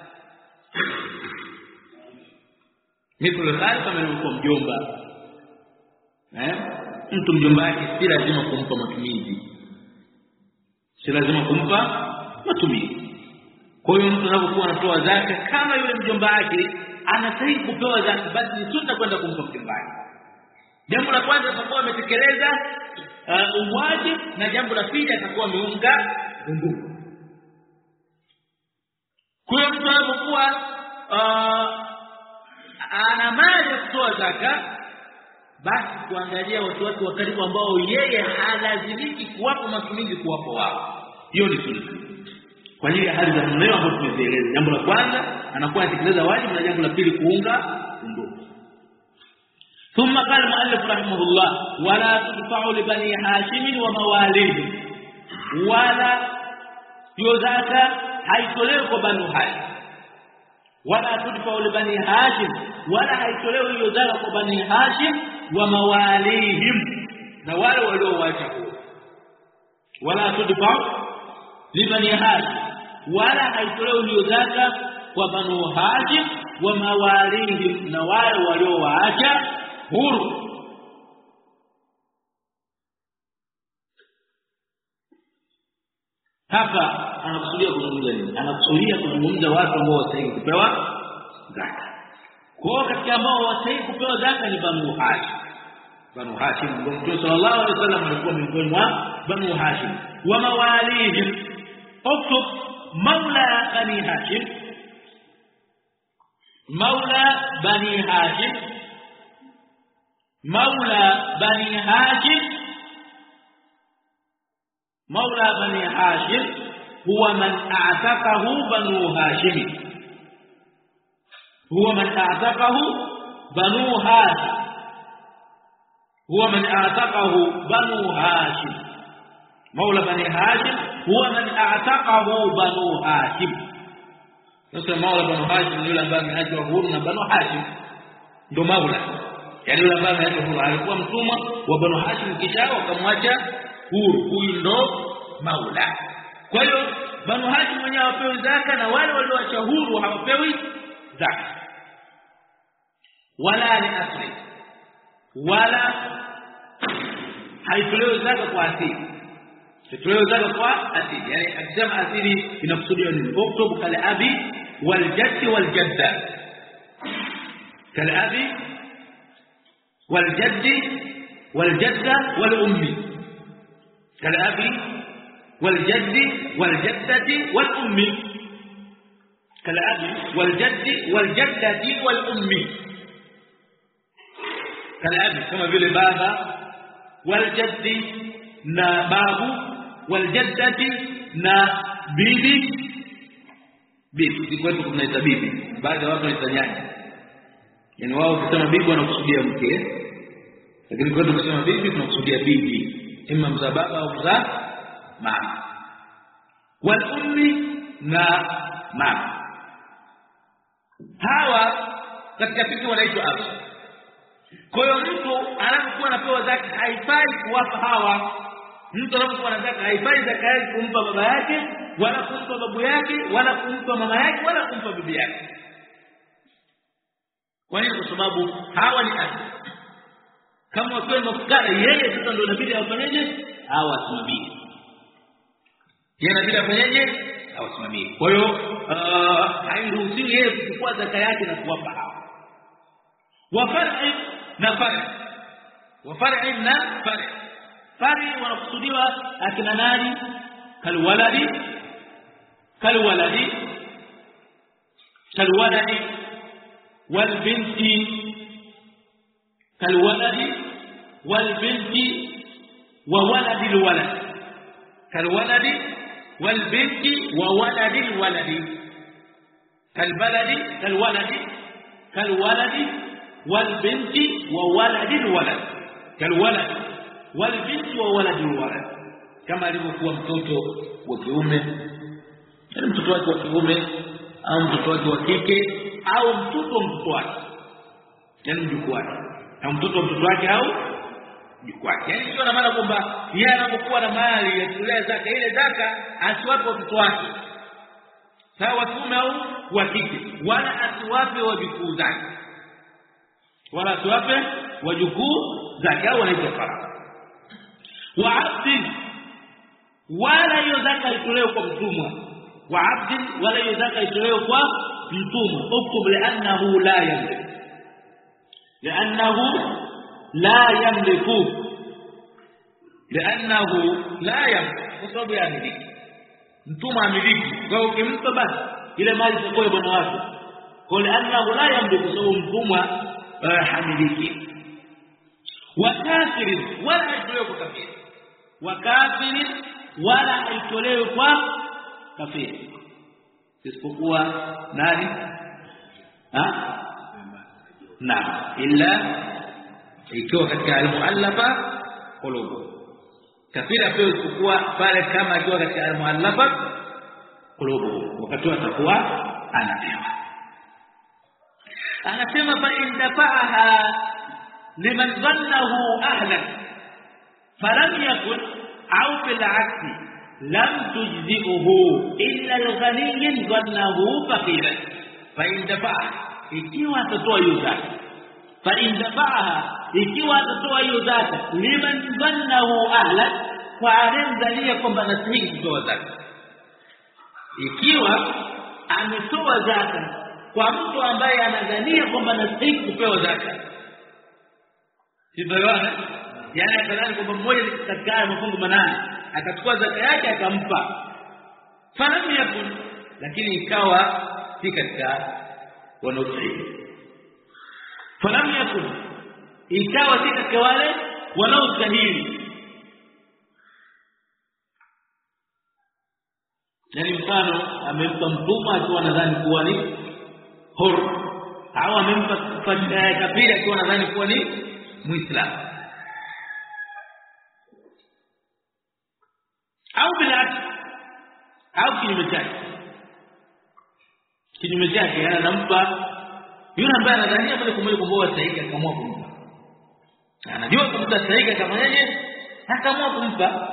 Speaker 3: mithlu al-khal kama ni mjomba. Eh, mtu mjomba wake si lazima kumpa matumizi, si lazima kumpa matumizi. Kwa hiyo mtu anapokuwa anatoa zaka, kama yule mjomba wake anastahili kupewa zaka, basi ni sunna kwenda kumpa mjomba wake. Jambo la kwanza atakuwa ametekeleza uh, uwajibu, na jambo la pili atakuwa ameunga undugu. Kwa hiyo mtu anapokuwa uh, ana mali ya kutoa zaka, basi kuangalia watu wake wa karibu ambao yeye halazimiki kuwapa matumizi kuwapa wao. Hiyo ni sunna. Kwa ajili ya hali za mneo ambazo tumezieleza. Jambo la kwanza anakuwa anatekeleza wajibu, na jambo la pili kuunga undugu. ثم قال المؤلف رحمه الله: ولا تدفع لبني هاشم ومواليه. ولا يزكى haitolewi kwa banu hashim. Wala tudfa libani hashim, wala haitolewi hiyo zaka kwa bani hashim wa mawalihim, na wale walioacha huo. Wala tudfa libani hashim, wala haitolewi hiyo zaka kwa banu hashim wa mawalihim, na wale walioacha huru. Hapa anakusudia kuzungumza nini? Anakusudia kuzungumza watu ambao wastahili kupewa zaka. Kwa katika ambao wastahili kupewa zaka ni Banu Hashim. Banu Hashim, Mtume sallallahu alaihi wasallam alikuwa miongoni mwa Banu Hashim. Wa mawalihim, uktub maula Bani Hashim, maula Bani Hashim, maula Bani Hashim. مولى بني هاشم هو من اعتقه بنو هاشم، هو من اعتقه بنو هاشم، هو من اعتقه بنو هاشم. مولى بني هاشم هو من اعتقه بنو هاشم. sasa مولى بنو هاشم yule ambaye ameachwa huru na banu hashim ndo maula, yani yule ambaye ameachwa huru alikuwa mtumwa wa banu hashim, kisha wakamwacha huru, huyu ndo maula. Kwa hiyo banu hashim wenyewe hawapewi zaka, na wale walioacha huru hawapewi zaka. Wala ni asli, wala haitolewi zaka kwa asili. Haitolewi zaka kwa asili, yani akisema asili inakusudia nini? Uktubu kal abi wal jaddi wal jadda, kal abi wal jaddi wal jadda wal ummi. كالأب والجد والجدة والأم، كالأب والجد والجدة والأم. كالأب كما vile baba, والجد na babu, والجدة na bibi. Bibi kwetu tunaita bibi, baadhi ya watu wanaita nyanya. Yani wao kusema bibi wanakusudia mke, lakini kwetu kusema bibi tunakusudia bibi, imma mza baba au mza mama. Wal ummi na mama, hawa katika fikra wanaitwa abu. Kwa hiyo mtu anapokuwa anapewa zaka haifai kuwapa hawa. Mtu anapokuwa na zaka haifai zaka yake kumpa baba yake, wala kumpa babu yake, wala kumpa mama yake, wala kumpa bibi yake. Kwa nini? Kwa sababu hawa ni abu. Kama wakiwa mafukara, yeye sasa ndio inabidi afanyeje? Awasimamie. Yeye inabidi afanyeje? Awasimamie. Kwa hiyo hairuhusiwi yeye kuchukua zaka yake na kuwapa hawa. Wa far'i na far'i, wa far'i na far'i. Far'i wanakusudiwa akina nani? Kalwaladi, kalwaladi, kalwaladi wal binti, kalwaladi والبنت وولد الولد، كالولد والبنت وولد الولد، كالبلد كالولد كالولد والبنت وولد الولد، كالولد والبنت وولد الولد. كما alivyokuwa mtoto wa kiume, yani mtoto wake wa kiume au mtoto wake wa kike au mtoto mtoto wake, yani mjukuu wake au mtoto mtoto wake au kwake. Yani sio na maana kwamba yeye anapokuwa na mali ya kulea zaka, ile zaka asiwape watoto wake, sawa wa kiume au wa kike, wala asiwape wajukuu zake, wala asiwape wajukuu zake, au wanaitwa faragha. Wa abdi, wala hiyo zaka itolewe kwa mtumwa, wa 'abd wala hiyo zaka itolewe kwa mtumwa. Uktub li'annahu la yamlik li'annahu la yamliku li'annahu la yamlik kwa sababu ya miliki mtumwa amiliki. Kwa hiyo ukimpa basi ile mali itakuwa bwana wake. Kwa li'annahu la yamliku kwa sababu mtumwa hamiliki. Wa kafir wala haitolewe kwa kafiri wa kafir wala haitolewe kwa kafiri isipokuwa nani ha na illa ikiwa katika al-mu'allafa qulubu. Kafiri apewe isipokuwa pale kama akiwa katika al-mu'allafa qulubu, wakati atakuwa anapewa. Anasema fa in dafa'aha liman dhannahu ahlan falam yakun au bil 'aksi lam tujzi'uhu illa al-ghani dhannahu faqiran. Fa in dafa'a ikiwa atatoa hiyo zaka fa in dafa'aha ikiwa atatoa hiyo zaka liman dhannahu ahlan kwa alimdhania kwamba anastahili kutoa zaka. Ikiwa ametoa zaka kwa mtu ambaye anadhania kwamba anastahili kupewa zaka, sivyo? Yani afadhali kwamba mmoja katika mafungu manane akachukua zaka yake akampa, falam yakun, lakini ikawa si katika wanaostahili. Falam yakun, ikawa si katika wale wanaostahili. Yani mfano amempa mtumwa akiwa nadhani kuwa ni hur, au amempa kafiri akiwa nadhani kuwa ni muislamu, au bila au kinyume chake. Kinyume chake yana nampa yule ambaye anadhania pale kumweli kumboa sahihi akamua kumpa. Anajua kumta sahihi kama yeye akamua kumpa.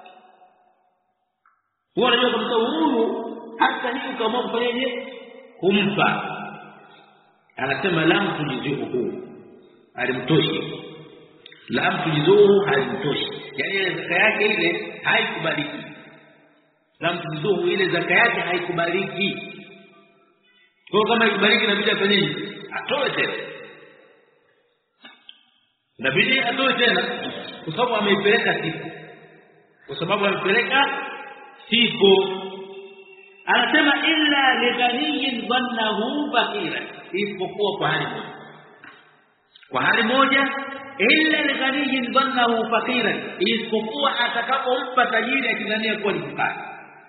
Speaker 3: Wao wanajua kumta huyu hata hiyo kama kufanyaje kumpa. Anasema lam tujizuhu alimtoshi. Lam tujizuhu halimtoshi. Yani ile zaka yake ile haikubaliki. Lam tujizuhu ile zaka yake haikubaliki. Kwa kama ikubaliki inabidi afanye atoe tena. Inabidi atoe tena kwa sababu ameipeleka siku. Kwa sababu ameipeleka siku. Anasema illa lighaniyin dhannahu fakira, isipokuwa kwa hali moja. Kwa hali moja illa lighaniyin dhannahu fakira, isipokuwa atakapompa tajiri akidhania kuwa ni fukara.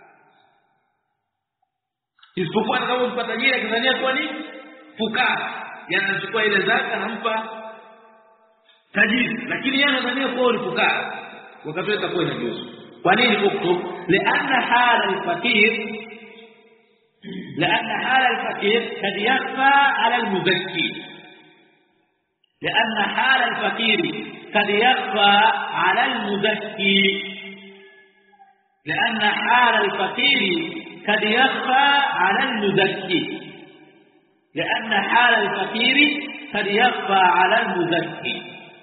Speaker 3: Isipokuwa atakapompa tajiri akidhania kuwa ni fukara, yani anachukua ile zaka anampa tajiri lakini yeye anadhania kuwa ni fukara, wakati itakuwa inajuzu. Kwa nini? Uktub lianna hala al-fakir لأن حال الفقير قد يخفى على المزكي لأن حال الفقير قد يخفى على المزكي لأن حال الفقير قد يخفى على المزكي لأن حال الفقير قد يخفى على المزكي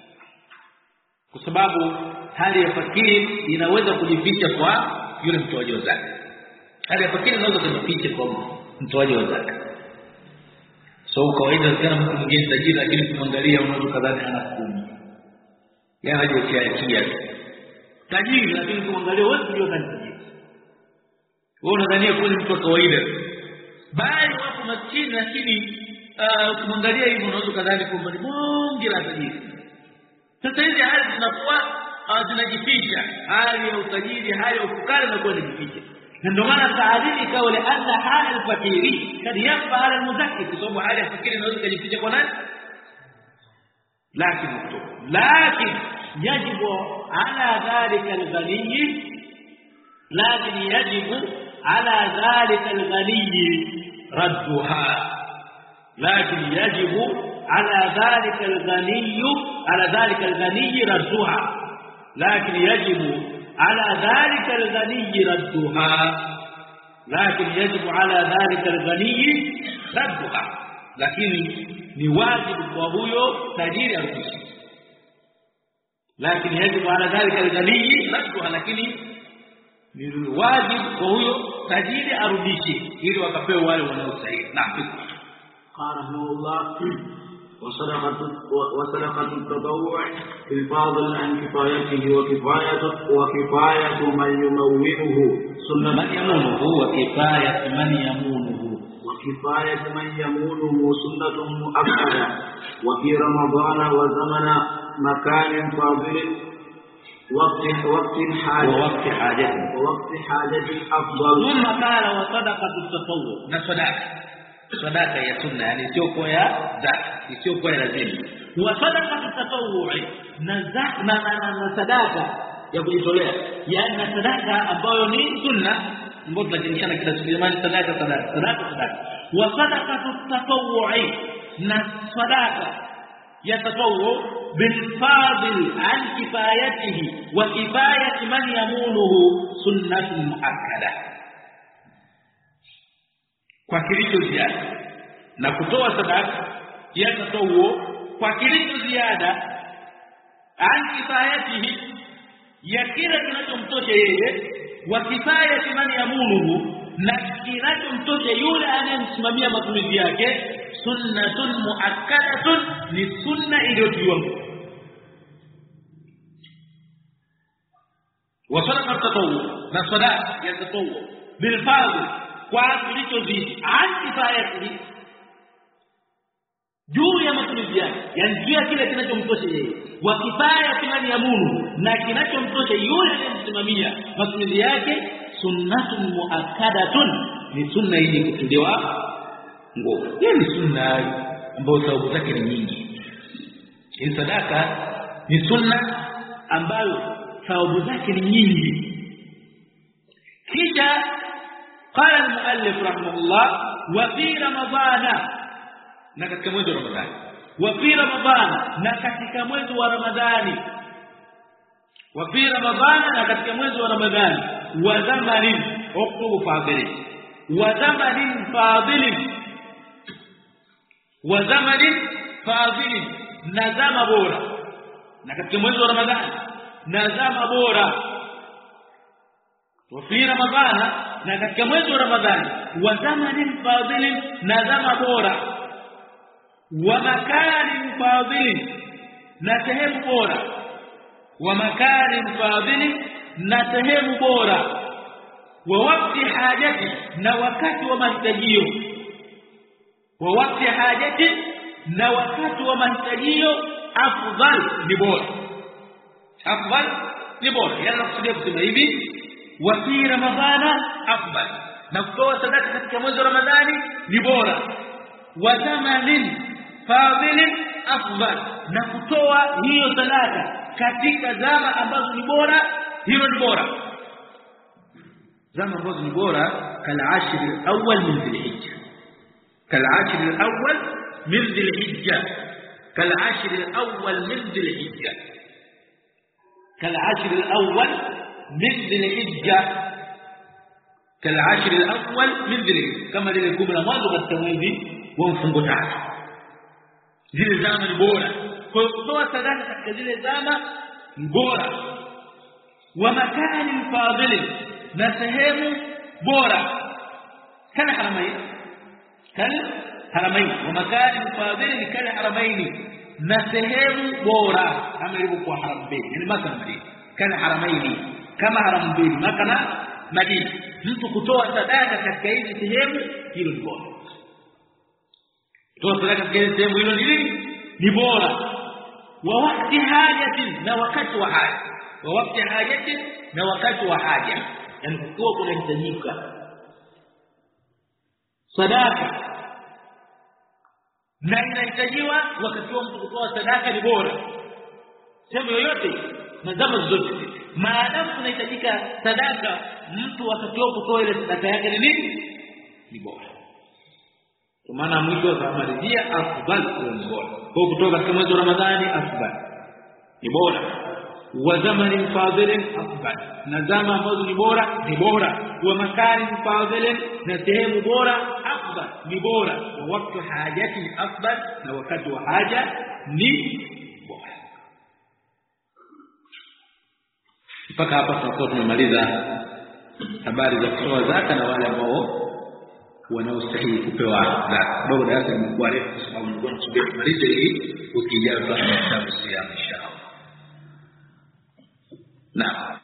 Speaker 3: kwa sababu hali ya fakiri inaweza kujificha kwa yule mtoaji wa zaka. Hali ya fakiri inaweza kujificha kwa mtoaji wa zaka. So kawaida sana mtu mwingine tajiri lakini kumwangalia unaweza kadhani ana kumi. Yeye anajiachia tajiri lakini kumwangalia wewe ndio tajiri. Wewe unadhania kwa ni mtu wa kawaida. Bali wapo maskini lakini ukimwangalia hivi unaweza kadhani kwamba ni bonge la tajiri. Sasa hizi hali zinakuwa zinajificha, hali ya utajiri, hali ya ufukara inakuwa inajificha. Na ndio maana taadili ikawa ile anna hali al-fakiri kad yafa ala al-muzakki, kwa sababu hali ya fakiri inaweza kujificha kwa nani? Lakini lakini yajibu ala dhalika al-ghani, lakini yajibu ala dhalika al-ghani radduha, lakini yajibu على ذلك الغني على ذلك الغني ردها لكن يجب على ذلك الغني ردها لكن يجب على ذلك الغني ردها لكن ni wajibu kwa huyo tajiri arudishe. Lakini yajibu ala dhalika al-ghani ردها, lakini ni wajibu kwa huyo tajiri arudishe ili wakapewe wale wanaostahili. Naam.
Speaker 2: قال رحمه الله وصدقة وصدقة التطوع في الفاضل عن كفايته وكفاية وكفاية من يمونه
Speaker 3: سنة من يمونه وكفاية من يمونه
Speaker 2: وكفاية من يمونه سنة مؤكدة وفي رمضان وزمن مكان فاضل وقت وقت حاجة
Speaker 3: ووقت حاجة
Speaker 2: ووقت حاجة أفضل.
Speaker 3: ثم قال وصدقة التطوع نصدق sadaka ya sunna, yani sio kwa ya zaka, sio kwa lazima. Wa sadaka tatawu'i na zaka na, na, na sadaka ya kujitolea, yani na sadaka ambayo ni sunna ambayo tunajinishana kila siku, jamani, sadaka sadaka sadaka sadaka. Wa sadaka tatawu'i na sadaka ya tatawwu bil fadil an kifayatihi wa kifayati man yamuluhu sunnatun muakkada, kwa kilicho ziada, na kutoa sadaka ya tatawwu kwa kilicho ziada an kifayatihi, ya kile kinachomtosha yeye, wa kifayati man yamuluhu, na kinachomtosha yule anayemsimamia matumizi yake, sunnatun muakkadatun, ni sunna iliyotiwa nguvu. wa sadaqa tatawwu, na sadaka ya tatawwu bil fadl, kwa kilichozidi an kifayatihi, juu ya matumizi yake, yani juu ya kile kinachomtosha yeye, wa kifayati man yamulu, na kinachomtosha yule anayemsimamia matumizi yake, sunnatun muakkadatun, ni sunna yenye kutiliwa nguvu. Hii ni sunna ambayo sababu zake ni nyingi. Hii sadaka ni sunna ambayo sababu zake ni nyingi. Kisha قال المؤلف رحمه الله وفي رمضان، na katika mwezi wa Ramadhani, wa fi Ramadhani, na katika mwezi wa Ramadhani, wa fi Ramadhani, na katika mwezi wa Ramadhani, wa zamanin uktubu fadili, wa zamanin fadili, wa zamanin fadili, na zama bora, na katika mwezi wa Ramadhani, na zama bora. Wa fi Ramadhani, na katika mwezi wa Ramadhani, wa zamanin fadili, na zama bora, wa makanin fadili, na sehemu bora, wa makanin fadili, na sehemu bora, wa wakati hajati, na wakati wa mahitajio, wa wakati hajati, na wakati wa mahitajio, afdal, ni bora, afdal ni bora. Yana kusudia kusema hivi, wa fi Ramadhana afdal, na kutoa sadaka katika mwezi wa Ramadhani ni bora, wa zamanin fadhilin afdal, na kutoa hiyo sadaka katika zama ambazo ni bora, hiyo ni bora. Zama ambazo ni bora, kal ashr al-awwal min dhil-hijja, kal ashr al-awwal min dhil-hijja, kal ashr al-awwal min dhil-hijja, kal ashr al-awwal min dhil-hijja, kal ashr al-awwal min dhil-hijja, kama ile kumi na mwanzo katika mwezi wa mfungo tatu. Zile zama ni bora, kwa kutoa sadaka katika zile zama ni bora. Wa makani fadhili, na sehemu bora, kana haramaini, kana haramaini, wa makani fadhili kana haramaini, na sehemu bora, kama ilivyokuwa haram mbili, yani Maka na Madina, kana haramaini, kama haram mbili Maka na Madina. Mtu kutoa sadaka katika hizi sehemu, hilo ni bora. Toa sadaka katika sehemu hilo ni nini? Ni bora. Wa wakati hajati, na wakati wa haja, wa wakati hajati, na wakati wa haja, yani kwa kunahitajika sadaka na inahitajiwa wakati wa mtu kutoa sadaka, ni bora sehemu yoyote na zama zote, maadamu kunahitajika sadaka, mtu wakati wa kutoa ile sadaka yake ni nini? Ni bora. Kwa maana mwisho akamalizia afdal, ni bora. Kwa kutoka katika mwezi wa Ramadhani afdal, ni bora. Wa zamanin fadhilin afdal, na zama ambazo ni bora, ni bora. Wa makanin fadhilin, na sehemu bora, afdal, ni bora. Wa wakati hajati afdal, na wakati wa haja ni bora. Mpaka hapa tutakuwa tumemaliza habari za kutoa zaka na wale ambao wanaostahili kupewa zaka. Bado darasa limekuwa refu kwa sababu nilikuwa nasubiri tumalize hii wiki ijayo, tutaanza inshallah. Naam.